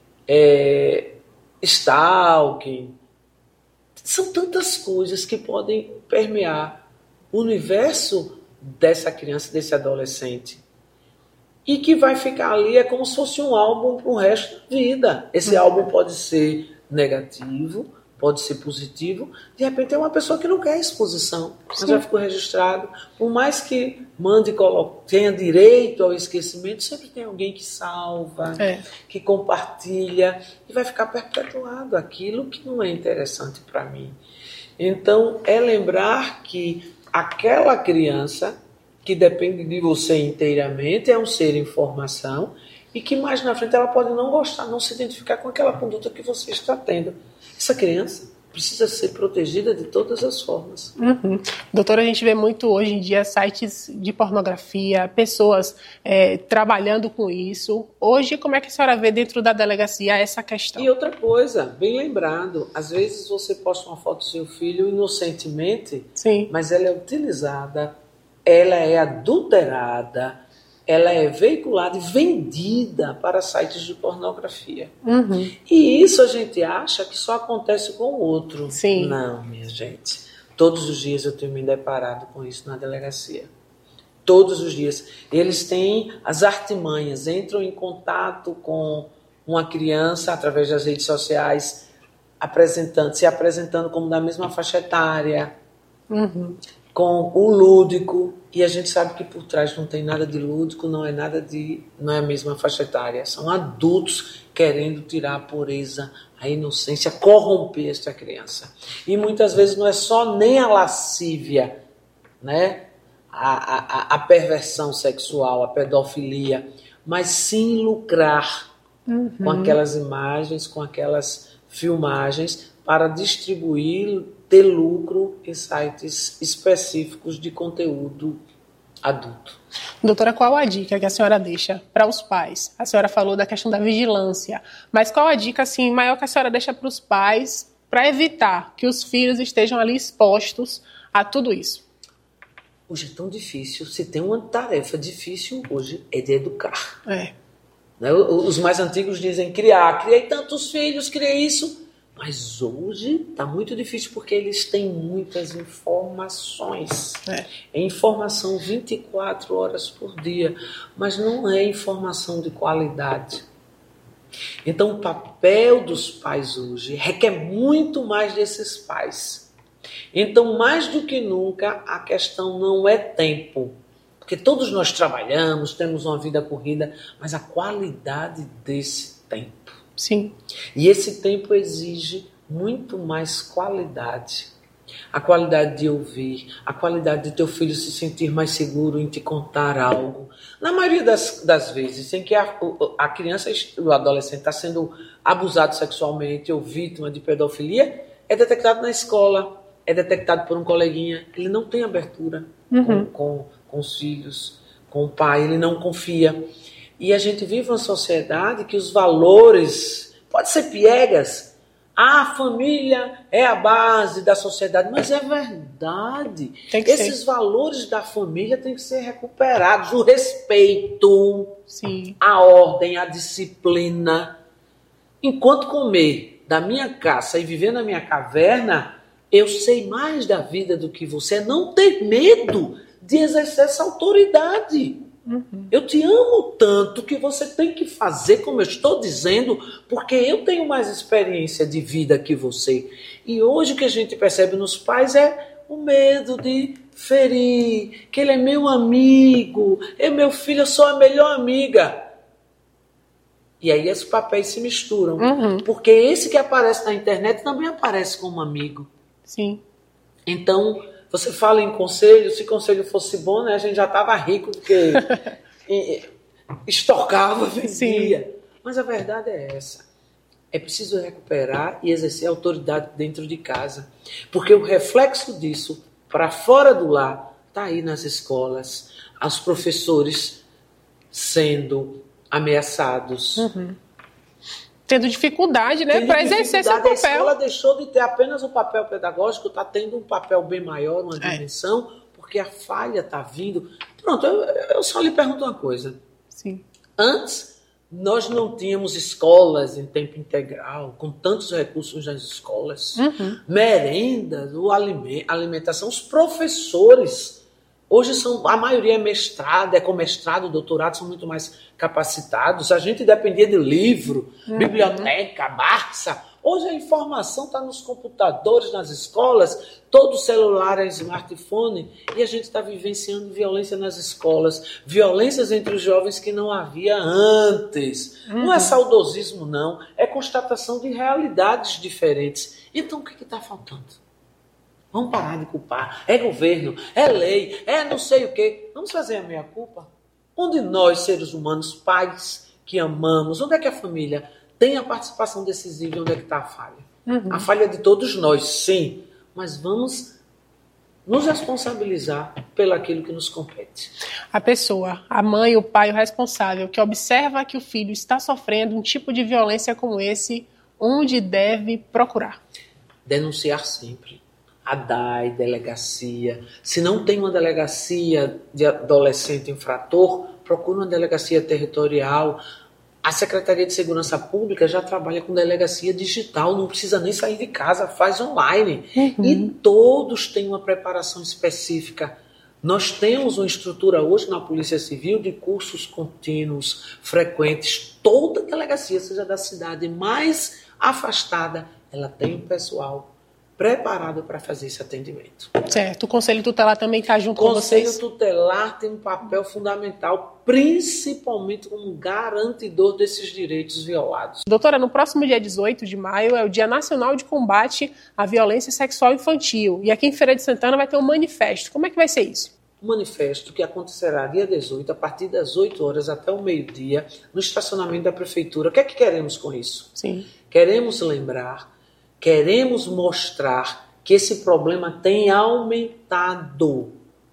Speaker 21: stalking. São tantas coisas que podem permear o universo dessa criança, desse adolescente. E que vai ficar ali, é como se fosse um álbum para o resto da vida. Esse álbum pode ser negativo, pode ser positivo. De repente é uma pessoa que não quer exposição, mas já ficou registrado. Por mais que mande, tenha direito ao esquecimento, sempre tem alguém que salva, que compartilha, e vai ficar perpetuado aquilo que não é interessante para mim. Então, é lembrar que aquela criança que depende de você inteiramente, é um ser em formação e que mais na frente ela pode não gostar, não se identificar com aquela conduta que você está tendo. Essa criança precisa ser protegida de todas as formas.
Speaker 10: Doutora, a gente vê muito hoje em dia sites de pornografia, pessoas trabalhando com isso. Hoje, como é que a senhora vê dentro da delegacia essa questão?
Speaker 21: E outra coisa, bem lembrado, às vezes você posta uma foto do seu filho inocentemente, mas ela é utilizada, ela é adulterada, ela é veiculada e vendida para sites de pornografia. E isso a gente acha que só acontece com o outro. Não, minha gente. Todos os dias eu tenho me deparado com isso na delegacia. Todos os dias. Eles têm as artimanhas, entram em contato com uma criança através das redes sociais, se apresentando como da mesma faixa etária, com o lúdico, e a gente sabe que por trás não tem nada de lúdico, não é a mesma faixa etária, são adultos querendo tirar a pureza, a inocência, corromper esta criança. E muitas vezes não é só nem a lascívia, né? a perversão sexual, a pedofilia, mas sim lucrar com aquelas imagens, com aquelas filmagens para distribuir, ter lucro em sites específicos de conteúdo adulto.
Speaker 10: Doutora, qual a dica que a senhora deixa para os pais? A senhora falou da questão da vigilância, mas qual a dica assim, maior que a senhora deixa para os pais para evitar que os filhos estejam ali expostos a tudo isso?
Speaker 21: Hoje é tão difícil, se tem uma tarefa difícil hoje, é de educar.
Speaker 10: É.
Speaker 21: Né? Os mais antigos dizem criei tantos filhos, criei isso. Mas hoje está muito difícil porque eles têm muitas informações. É informação 24 horas por dia, mas não é informação de qualidade. Então o papel dos pais hoje requer muito mais desses pais. Então, mais do que nunca, a questão não é tempo. Porque todos nós trabalhamos, temos uma vida corrida, mas a qualidade desse tempo.
Speaker 10: Sim.
Speaker 21: E esse tempo exige muito mais qualidade. A qualidade de ouvir, a qualidade de teu filho se sentir mais seguro em te contar algo. Na maioria das vezes em que a criança, o adolescente está sendo abusado sexualmente ou vítima de pedofilia, é detectado na escola, é detectado por um coleguinha. Ele não tem abertura com os filhos, com o pai, ele não confia. E a gente vive uma sociedade que os valores, pode ser piegas, a família é a base da sociedade, mas é verdade. Esses valores da família têm que ser recuperados. O respeito, a ordem, a disciplina. Enquanto comer da minha caça e viver na minha caverna, eu sei mais da vida do que você. Não ter medo de exercer essa autoridade. Eu te amo tanto que você tem que fazer como eu estou dizendo, porque eu tenho mais experiência de vida que você. E hoje o que a gente percebe nos pais é o medo de ferir, que ele é meu amigo, é meu filho, eu sou a melhor amiga. E aí esses papéis se misturam. Porque esse que aparece na internet também aparece como amigo.
Speaker 10: Sim.
Speaker 21: Então, você fala em conselho, se conselho fosse bom, né, a gente já estava rico, porque estocava, vendia. Sim. Mas a verdade é essa. É preciso recuperar e exercer a autoridade dentro de casa. Porque o reflexo disso, para fora do lar, está aí nas escolas. Os professores sendo ameaçados.
Speaker 10: Tendo dificuldade, né, para exercer seu papel.
Speaker 21: A escola deixou de ter apenas o papel pedagógico, está tendo um papel bem maior, uma dimensão, porque a falha está vindo. Pronto, eu só lhe pergunto uma coisa.
Speaker 10: Sim.
Speaker 21: Antes, nós não tínhamos escolas em tempo integral, com tantos recursos nas escolas. Merendas, alimentação, os professores. Hoje a maioria é mestrado, é com mestrado, doutorado, são muito mais capacitados. A gente dependia de livro, biblioteca, Barça. Hoje a informação está nos computadores, nas escolas, todo celular é smartphone, e a gente está vivenciando violência nas escolas, violências entre os jovens que não havia antes. Não é saudosismo, não, é constatação de realidades diferentes. Então o que está faltando? Vamos parar de culpar. É governo, é lei, é não sei o quê. Vamos fazer a meia-culpa? Onde nós, seres humanos, pais que amamos, onde é que a família tem a participação decisiva e onde é que está a falha? A falha é de todos nós, sim. Mas vamos nos responsabilizar pelo aquilo que nos compete.
Speaker 10: A pessoa, a mãe, o pai, o responsável, que observa que o filho está sofrendo um tipo de violência como esse, onde deve procurar?
Speaker 21: Denunciar sempre. A DAI, delegacia. Se não tem uma delegacia de adolescente infrator, procura uma delegacia territorial. A Secretaria de Segurança Pública já trabalha com delegacia digital, não precisa nem sair de casa, faz online. E todos têm uma preparação específica. Nós temos uma estrutura hoje na Polícia Civil de cursos contínuos, frequentes. Toda delegacia, seja da cidade mais afastada, ela tem um pessoal preparado para fazer esse atendimento.
Speaker 10: Certo. O Conselho Tutelar também está junto com vocês?
Speaker 21: O Conselho Tutelar tem um papel fundamental, principalmente como garantidor desses direitos violados.
Speaker 10: Doutora, no próximo dia 18 de maio é o Dia Nacional de Combate à Violência Sexual Infantil. E aqui em Feira de Santana vai ter um manifesto. Como é que vai ser isso?
Speaker 21: Um manifesto que acontecerá dia 18, a partir das 8 horas até o meio-dia, no estacionamento da Prefeitura. O que é que queremos com isso?
Speaker 10: Sim.
Speaker 21: Queremos lembrar, queremos mostrar que esse problema tem aumentado.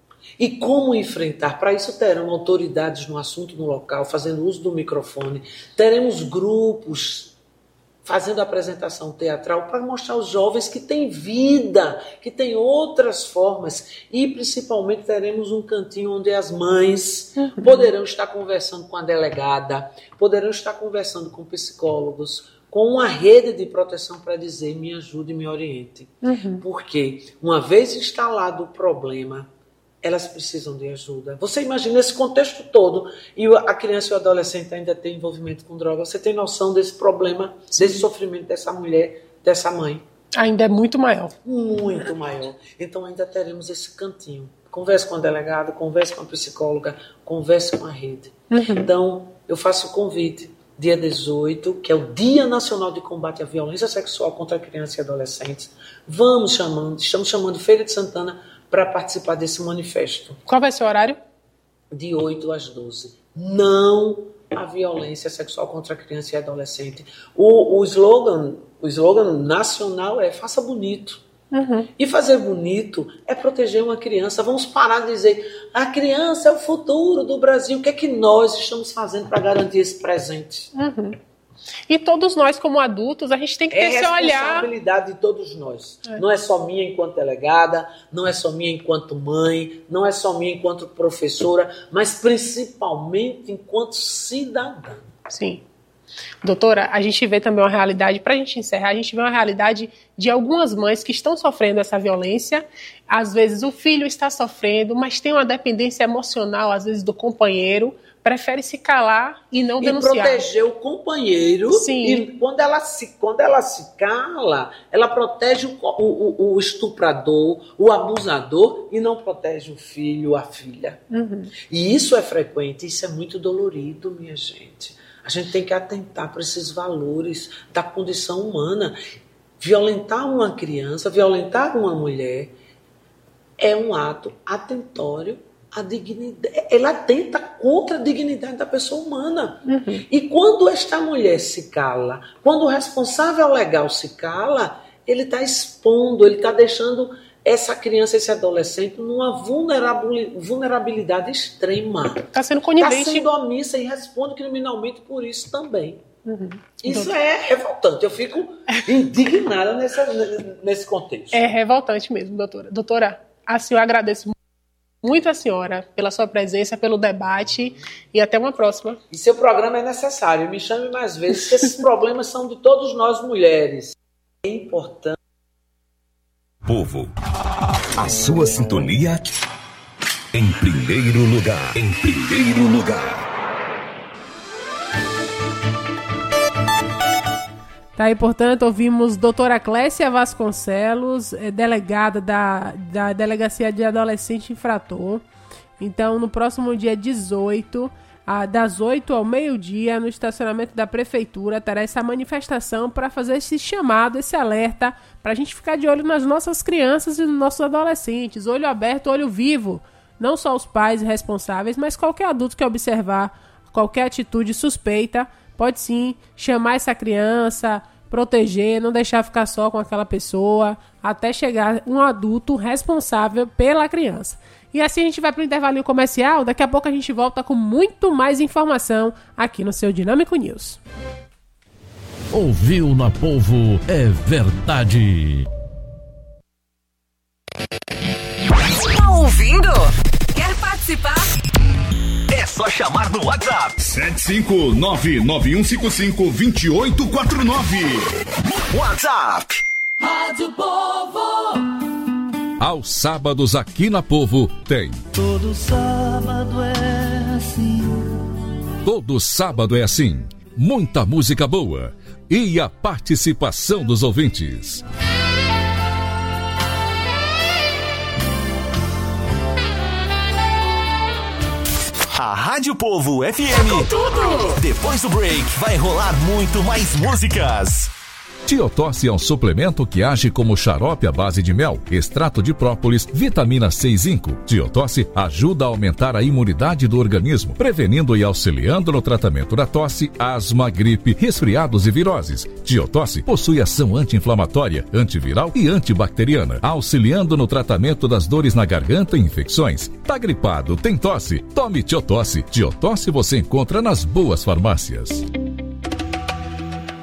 Speaker 21: E como enfrentar? Para isso terão autoridades no assunto no local, fazendo uso do microfone. Teremos grupos fazendo apresentação teatral para mostrar aos jovens que tem vida, que tem outras formas. E principalmente teremos um cantinho onde as mães poderão estar conversando com a delegada, poderão estar conversando com psicólogos, com uma rede de proteção para dizer me ajude e me oriente. Porque uma vez instalado o problema, elas precisam de ajuda. Você imagina esse contexto todo e a criança e o adolescente ainda tem envolvimento com droga. Você tem noção desse problema, desse sofrimento dessa mulher, dessa mãe?
Speaker 10: Ainda é muito maior.
Speaker 21: Muito maior. Então ainda teremos esse cantinho. Converse com a delegada, converse com a psicóloga, converse com a rede. Então, eu faço o convite. Dia 18, que é o Dia Nacional de Combate à Violência Sexual contra Crianças e Adolescentes. Estamos chamando Feira de Santana para participar desse manifesto.
Speaker 10: Qual vai ser o horário?
Speaker 21: De 8 às 12. Não à violência sexual contra criança e adolescente. O slogan nacional é faça bonito. E fazer bonito é proteger uma criança. Vamos parar de dizer a criança é o futuro do Brasil. O que é que nós estamos fazendo para garantir esse presente?
Speaker 10: E todos nós, como adultos, a gente tem que ter esse olhar.
Speaker 21: É responsabilidade de todos nós. Não é só minha enquanto delegada, não é só minha enquanto mãe, não é só minha enquanto professora, mas principalmente enquanto cidadã.
Speaker 10: Sim. Doutora, a gente vê também uma realidade, para a gente encerrar, a gente vê uma realidade de algumas mães que estão sofrendo essa violência. Às vezes o filho está sofrendo, mas tem uma dependência emocional, às vezes, do companheiro, prefere se calar e não denunciar.
Speaker 21: E proteger o companheiro.
Speaker 10: Sim.
Speaker 21: E quando ela se cala, ela protege o estuprador, o abusador, e não protege o filho, a filha. E isso é frequente, isso é muito dolorido, minha gente. A gente tem que atentar para esses valores da condição humana. Violentar uma criança, violentar uma mulher é um ato atentório à dignidade. Ela atenta contra a dignidade da pessoa humana. E quando esta mulher se cala, quando o responsável legal se cala, ele está expondo, ele está deixando essa criança, esse adolescente, numa vulnerabilidade extrema.
Speaker 10: Está sendo conivente.
Speaker 21: Está sendo omissa e responde criminalmente por isso também. Isso é revoltante. Eu fico indignada nesse contexto.
Speaker 10: É revoltante mesmo, doutora. Doutora, eu agradeço muito a senhora pela sua presença, pelo debate e até uma próxima.
Speaker 21: E seu programa é necessário. Me chame mais vezes, porque esses problemas são de todos nós mulheres. É importante.
Speaker 5: Povo, a sua sintonia em primeiro lugar. Em primeiro lugar.
Speaker 10: Tá aí, portanto, ouvimos doutora Clécia Vasconcelos, delegada da Delegacia de Adolescente Infrator. Então, no próximo dia 18, das 8 ao meio-dia, no estacionamento da Prefeitura, terá essa manifestação para fazer esse chamado, esse alerta, para a gente ficar de olho nas nossas crianças e nos nossos adolescentes. Olho aberto, olho vivo. Não só os pais responsáveis, mas qualquer adulto que observar qualquer atitude suspeita, pode sim chamar essa criança, proteger, não deixar ficar só com aquela pessoa, até chegar um adulto responsável pela criança. E assim a gente vai para o intervalinho comercial, daqui a pouco a gente volta com muito mais informação aqui no seu Dinâmico News.
Speaker 7: Ouviu na Povo é verdade.
Speaker 16: Tá ouvindo? Quer participar?
Speaker 5: É só chamar no WhatsApp
Speaker 14: 75991552849.
Speaker 5: WhatsApp
Speaker 4: Rádio Povo.
Speaker 2: Aos sábados aqui na Povo tem.
Speaker 17: Todo sábado é assim.
Speaker 2: Todo sábado é assim. Muita música boa e a participação dos ouvintes.
Speaker 5: A Rádio Povo FM. Tudo. Depois do break vai rolar muito mais músicas.
Speaker 2: Tiotosse é um suplemento que age como xarope à base de mel, extrato de própolis, vitamina C e zinco. Tiotosse ajuda a aumentar a imunidade do organismo, prevenindo e auxiliando no tratamento da tosse, asma, gripe, resfriados e viroses. Tiotosse possui ação anti-inflamatória, antiviral e antibacteriana, auxiliando no tratamento das dores na garganta e infecções. Tá gripado, tem tosse? Tome Tiotosse. Tiotosse você encontra nas boas farmácias.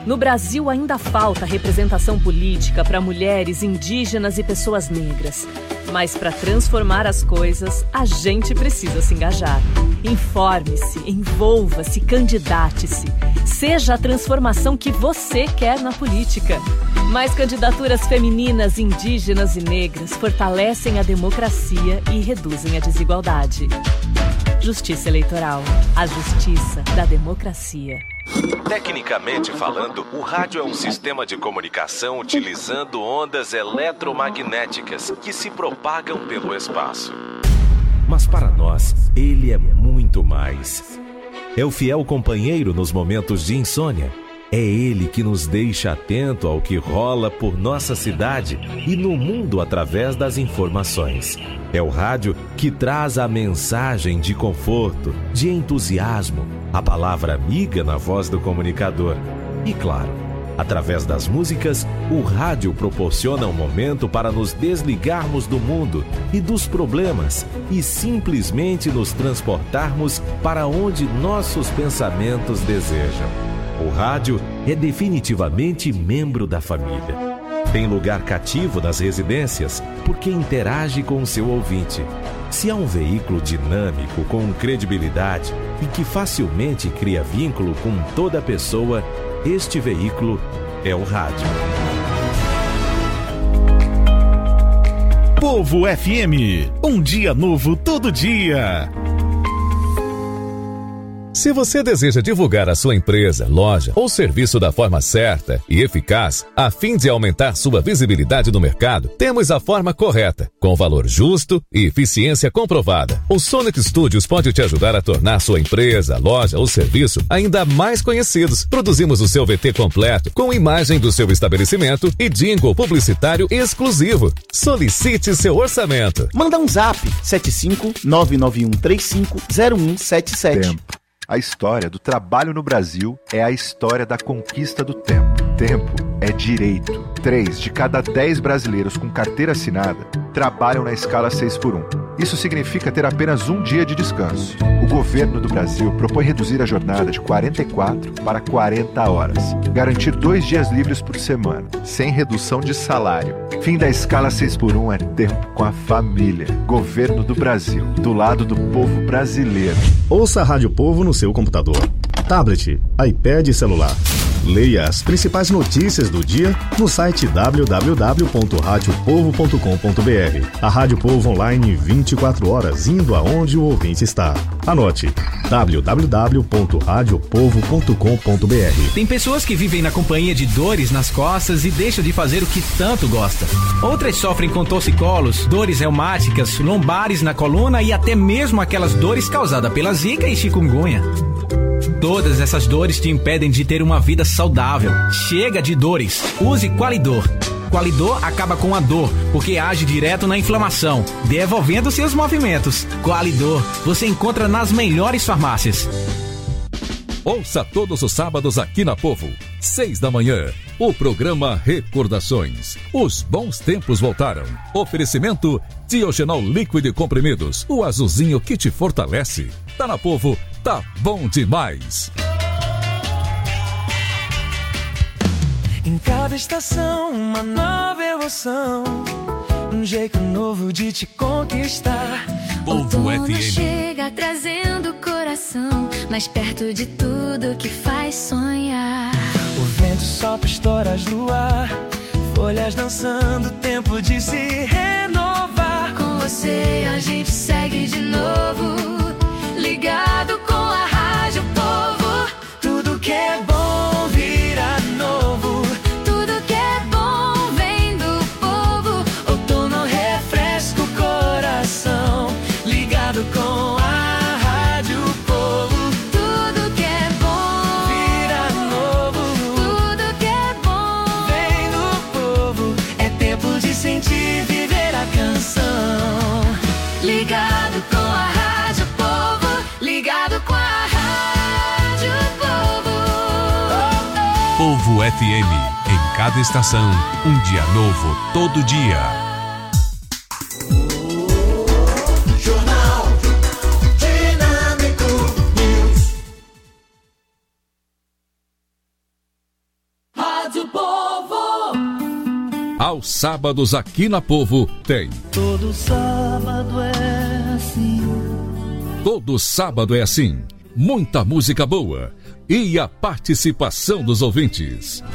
Speaker 1: No Brasil ainda falta representação política para mulheres, indígenas e pessoas negras. Mas para transformar as coisas, a gente precisa se engajar. Informe-se, envolva-se, candidate-se. Seja a transformação que você quer na política. Mais candidaturas femininas, indígenas e negras fortalecem a democracia e reduzem a desigualdade. Justiça Eleitoral. A justiça da democracia.
Speaker 5: Tecnicamente falando, o rádio é um sistema de comunicação utilizando ondas eletromagnéticas que se propagam pelo espaço. Mas para nós, ele é muito mais. É o fiel companheiro nos momentos de insônia. É ele que nos deixa atento ao que rola por nossa cidade e no mundo através das informações. É o rádio que traz a mensagem de conforto, de entusiasmo, a palavra amiga na voz do comunicador. E claro, através das músicas, o rádio proporciona um momento para nos desligarmos do mundo e dos problemas e simplesmente nos transportarmos para onde nossos pensamentos desejam. O rádio é definitivamente membro da família. Tem lugar cativo nas residências porque interage com o seu ouvinte. Se há um veículo dinâmico, com credibilidade e que facilmente cria vínculo com toda pessoa, este veículo é o rádio.
Speaker 22: Povo FM, um dia novo todo dia.
Speaker 2: Se você deseja divulgar a sua empresa, loja ou serviço da forma certa e eficaz, a fim de aumentar sua visibilidade no mercado, temos a forma correta, com valor justo e eficiência comprovada. O Sonic Studios pode te ajudar a tornar sua empresa, loja ou serviço ainda mais conhecidos. Produzimos o seu VT completo, com imagem do seu estabelecimento e jingle publicitário exclusivo. Solicite seu orçamento.
Speaker 23: Manda um zap, 75991350177.
Speaker 8: Tempo. A história do trabalho no Brasil é a história da conquista do tempo. Tempo é direito. 3 de cada 10 brasileiros com carteira assinada trabalham na escala 6x1. Isso significa ter apenas um dia de descanso. O governo do Brasil propõe reduzir a jornada de 44 para 40 horas. Garantir 2 dias livres por semana, sem redução de salário. Fim da escala 6x1 é tempo com a família. Governo do Brasil, do lado do povo brasileiro.
Speaker 9: Ouça a Rádio Povo no seu computador, tablet, iPad e celular. Leia as principais notícias do dia no site www.radiopovo.com.br. A Rádio Povo online 24 horas, indo aonde o ouvinte está. Anote: www.radiopovo.com.br.
Speaker 24: Tem pessoas que vivem na companhia de dores nas costas e deixam de fazer o que tanto gosta. Outras sofrem com torcicolos, dores reumáticas, lombares na coluna e até mesmo aquelas dores causadas pela zika e chikungunya. Todas essas dores te impedem de ter uma vida saudável. Chega de dores. Use Qualidor. Qualidor acaba com a dor, porque age direto na inflamação, devolvendo seus movimentos. Qualidor, você encontra nas melhores farmácias.
Speaker 2: Ouça todos os sábados aqui na Povo, 6 da manhã, o programa Recordações. Os bons tempos voltaram. Oferecimento Diogenol Líquido e Comprimidos, o azulzinho que te fortalece. Tá na Povo, tá bom demais.
Speaker 25: Em cada estação, uma nova emoção, um jeito novo de te conquistar.
Speaker 26: Povo FM chega trazendo o coração mais perto de tudo que faz sonhar.
Speaker 25: O vento sopra histórias no ar, folhas dançando, tempo de se renovar.
Speaker 26: Com você a gente segue de novo, ligado com a Rádio Povo.
Speaker 25: Tudo que é bom vira novo.
Speaker 26: Tudo que é bom vem do povo.
Speaker 25: Outono refresca o coração, ligado com a Rádio Povo.
Speaker 26: Tudo que é bom
Speaker 25: vira novo.
Speaker 26: Tudo que é bom
Speaker 25: vem do povo. É tempo de sentir, viver a canção.
Speaker 26: Ligado com a Rádio Povo. Ligado com a Rádio Povo.
Speaker 22: Povo FM, em cada estação, um dia novo todo dia.
Speaker 4: Rádio Povo.
Speaker 2: Aos sábados aqui na Povo tem.
Speaker 17: Todo sábado é assim.
Speaker 2: Todo sábado é assim. Muita música boa e a participação dos ouvintes.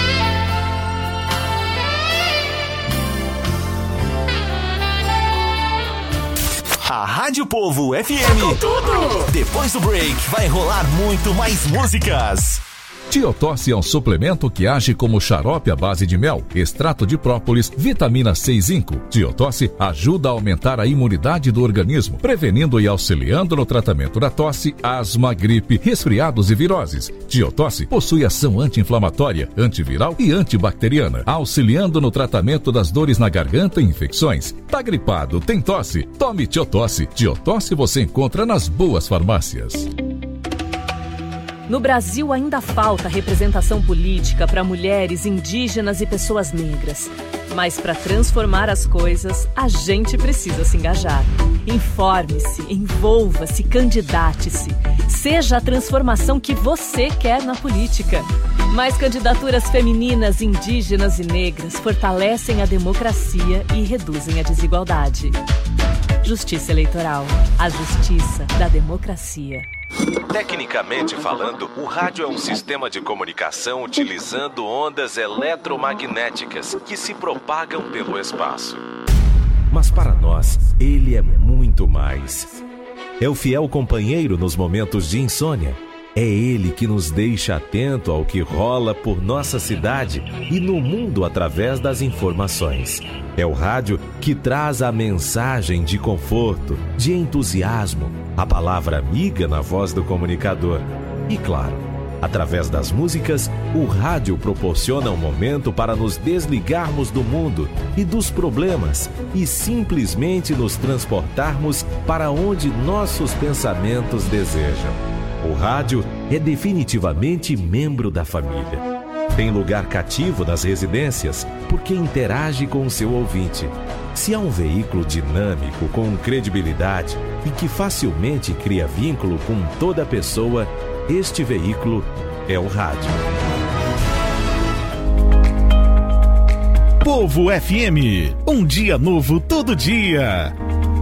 Speaker 11: A Rádio Povo FM. Tudo. Depois do break vai rolar muito mais músicas.
Speaker 2: Tiotosse é um suplemento que age como xarope à base de mel, extrato de própolis, vitamina C e zinco. Tiotosse ajuda a aumentar a imunidade do organismo, prevenindo e auxiliando no tratamento da tosse, asma, gripe, resfriados e viroses. Tiotosse possui ação anti-inflamatória, antiviral e antibacteriana, auxiliando no tratamento das dores na garganta e infecções. Tá gripado, tem tosse? Tome Tiotosse. Tiotosse você encontra nas boas farmácias.
Speaker 1: No Brasil ainda falta representação política para mulheres, indígenas e pessoas negras. Mas para transformar as coisas, a gente precisa se engajar. Informe-se, envolva-se, candidate-se. Seja a transformação que você quer na política. Mais candidaturas femininas, indígenas e negras fortalecem a democracia e reduzem a desigualdade. Justiça Eleitoral. A justiça da democracia.
Speaker 5: Tecnicamente falando, o rádio é um sistema de comunicação utilizando ondas eletromagnéticas que se propagam pelo espaço.
Speaker 12: Mas para nós, ele é muito mais. É o fiel companheiro nos momentos de insônia. É ele que nos deixa atento ao que rola por nossa cidade e no mundo através das informações. É o rádio que traz a mensagem de conforto, de entusiasmo, a palavra amiga na voz do comunicador. E claro, através das músicas, o rádio proporciona um momento para nos desligarmos do mundo e dos problemas e simplesmente nos transportarmos para onde nossos pensamentos desejam. O rádio é definitivamente membro da família. Tem lugar cativo nas residências porque interage com o seu ouvinte. Se há um veículo dinâmico, com credibilidade e que facilmente cria vínculo com toda pessoa, este veículo é o rádio.
Speaker 9: Povo FM, um dia novo todo dia.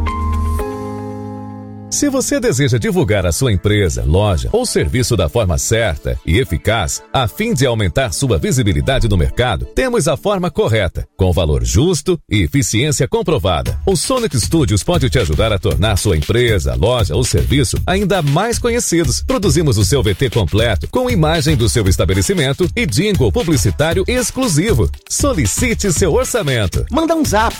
Speaker 2: Se você deseja divulgar a sua empresa, loja ou serviço da forma certa e eficaz, a fim de aumentar sua visibilidade no mercado, temos a forma correta, com valor justo e eficiência comprovada. O Sonic Studios pode te ajudar a tornar sua empresa, loja ou serviço ainda mais conhecidos. Produzimos o seu VT completo, com imagem do seu estabelecimento e jingle publicitário exclusivo. Solicite seu orçamento.
Speaker 23: Manda um zap,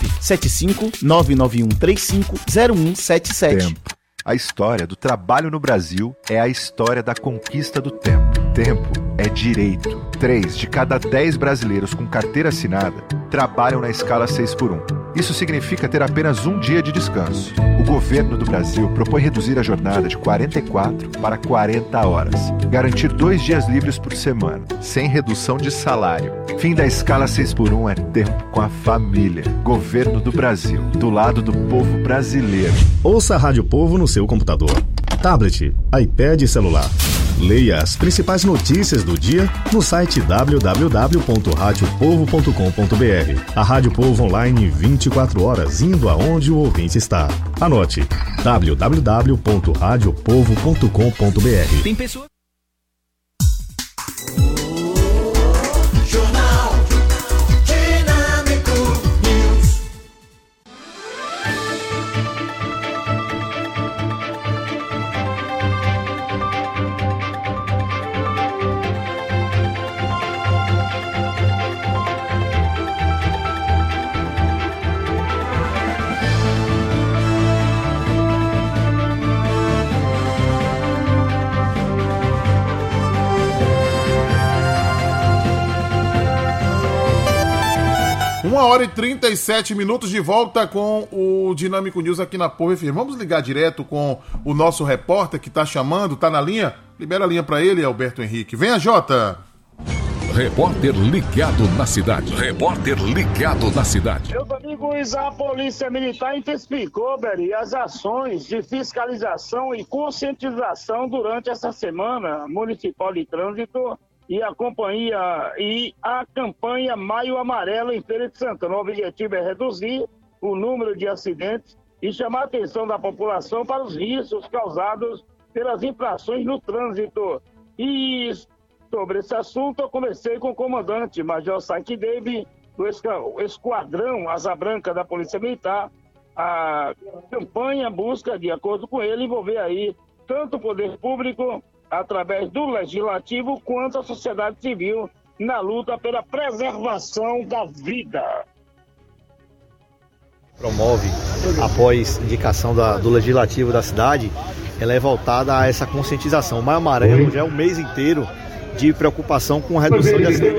Speaker 23: 75991350177.
Speaker 8: A história do trabalho no Brasil é a história da conquista do tempo. Tempo é direito. 3 de cada 10 brasileiros com carteira assinada trabalham na escala 6x1. Isso significa ter apenas um dia de descanso. O governo do Brasil propõe reduzir a jornada de 44 para 40 horas. Garantir 2 dias livres por semana, sem redução de salário. Fim da escala 6x1 é tempo com a família. Governo do Brasil, do lado do povo brasileiro.
Speaker 9: Ouça a Rádio Povo no seu computador, tablet, iPad e celular. Leia as principais notícias do dia no site www.radiopovo.com.br. A Rádio Povo online 24 horas, indo aonde o ouvinte está. Anote: www.radiopovo.com.br.
Speaker 24: Tem pessoa...
Speaker 3: Uma hora e 37 minutos de volta com o Dinâmico News aqui na Povo FM. Vamos ligar direto com o nosso repórter que tá chamando, tá na linha? Libera a linha pra ele, Alberto Henrique. Venha, Jota!
Speaker 2: Repórter ligado na cidade. Repórter ligado na cidade.
Speaker 13: Meus amigos, a Polícia Militar intensificou, Beri, as ações de fiscalização e conscientização durante essa semana municipal de trânsito e a campanha Maio Amarelo em Feira de Santana. O objetivo é reduzir o número de acidentes e chamar a atenção da população para os riscos causados pelas infrações no trânsito. E sobre esse assunto eu conversei com o comandante Major Saik David, do Esquadrão Asa Branca da Polícia Militar. A campanha busca, de acordo com ele, envolver aí tanto o poder público, através do legislativo, quanto a sociedade civil na luta pela preservação da vida.
Speaker 6: Promove, após indicação do legislativo da cidade, ela é voltada a essa conscientização. O Maio Amarelo já é um mês inteiro de preocupação com a redução de acidentes.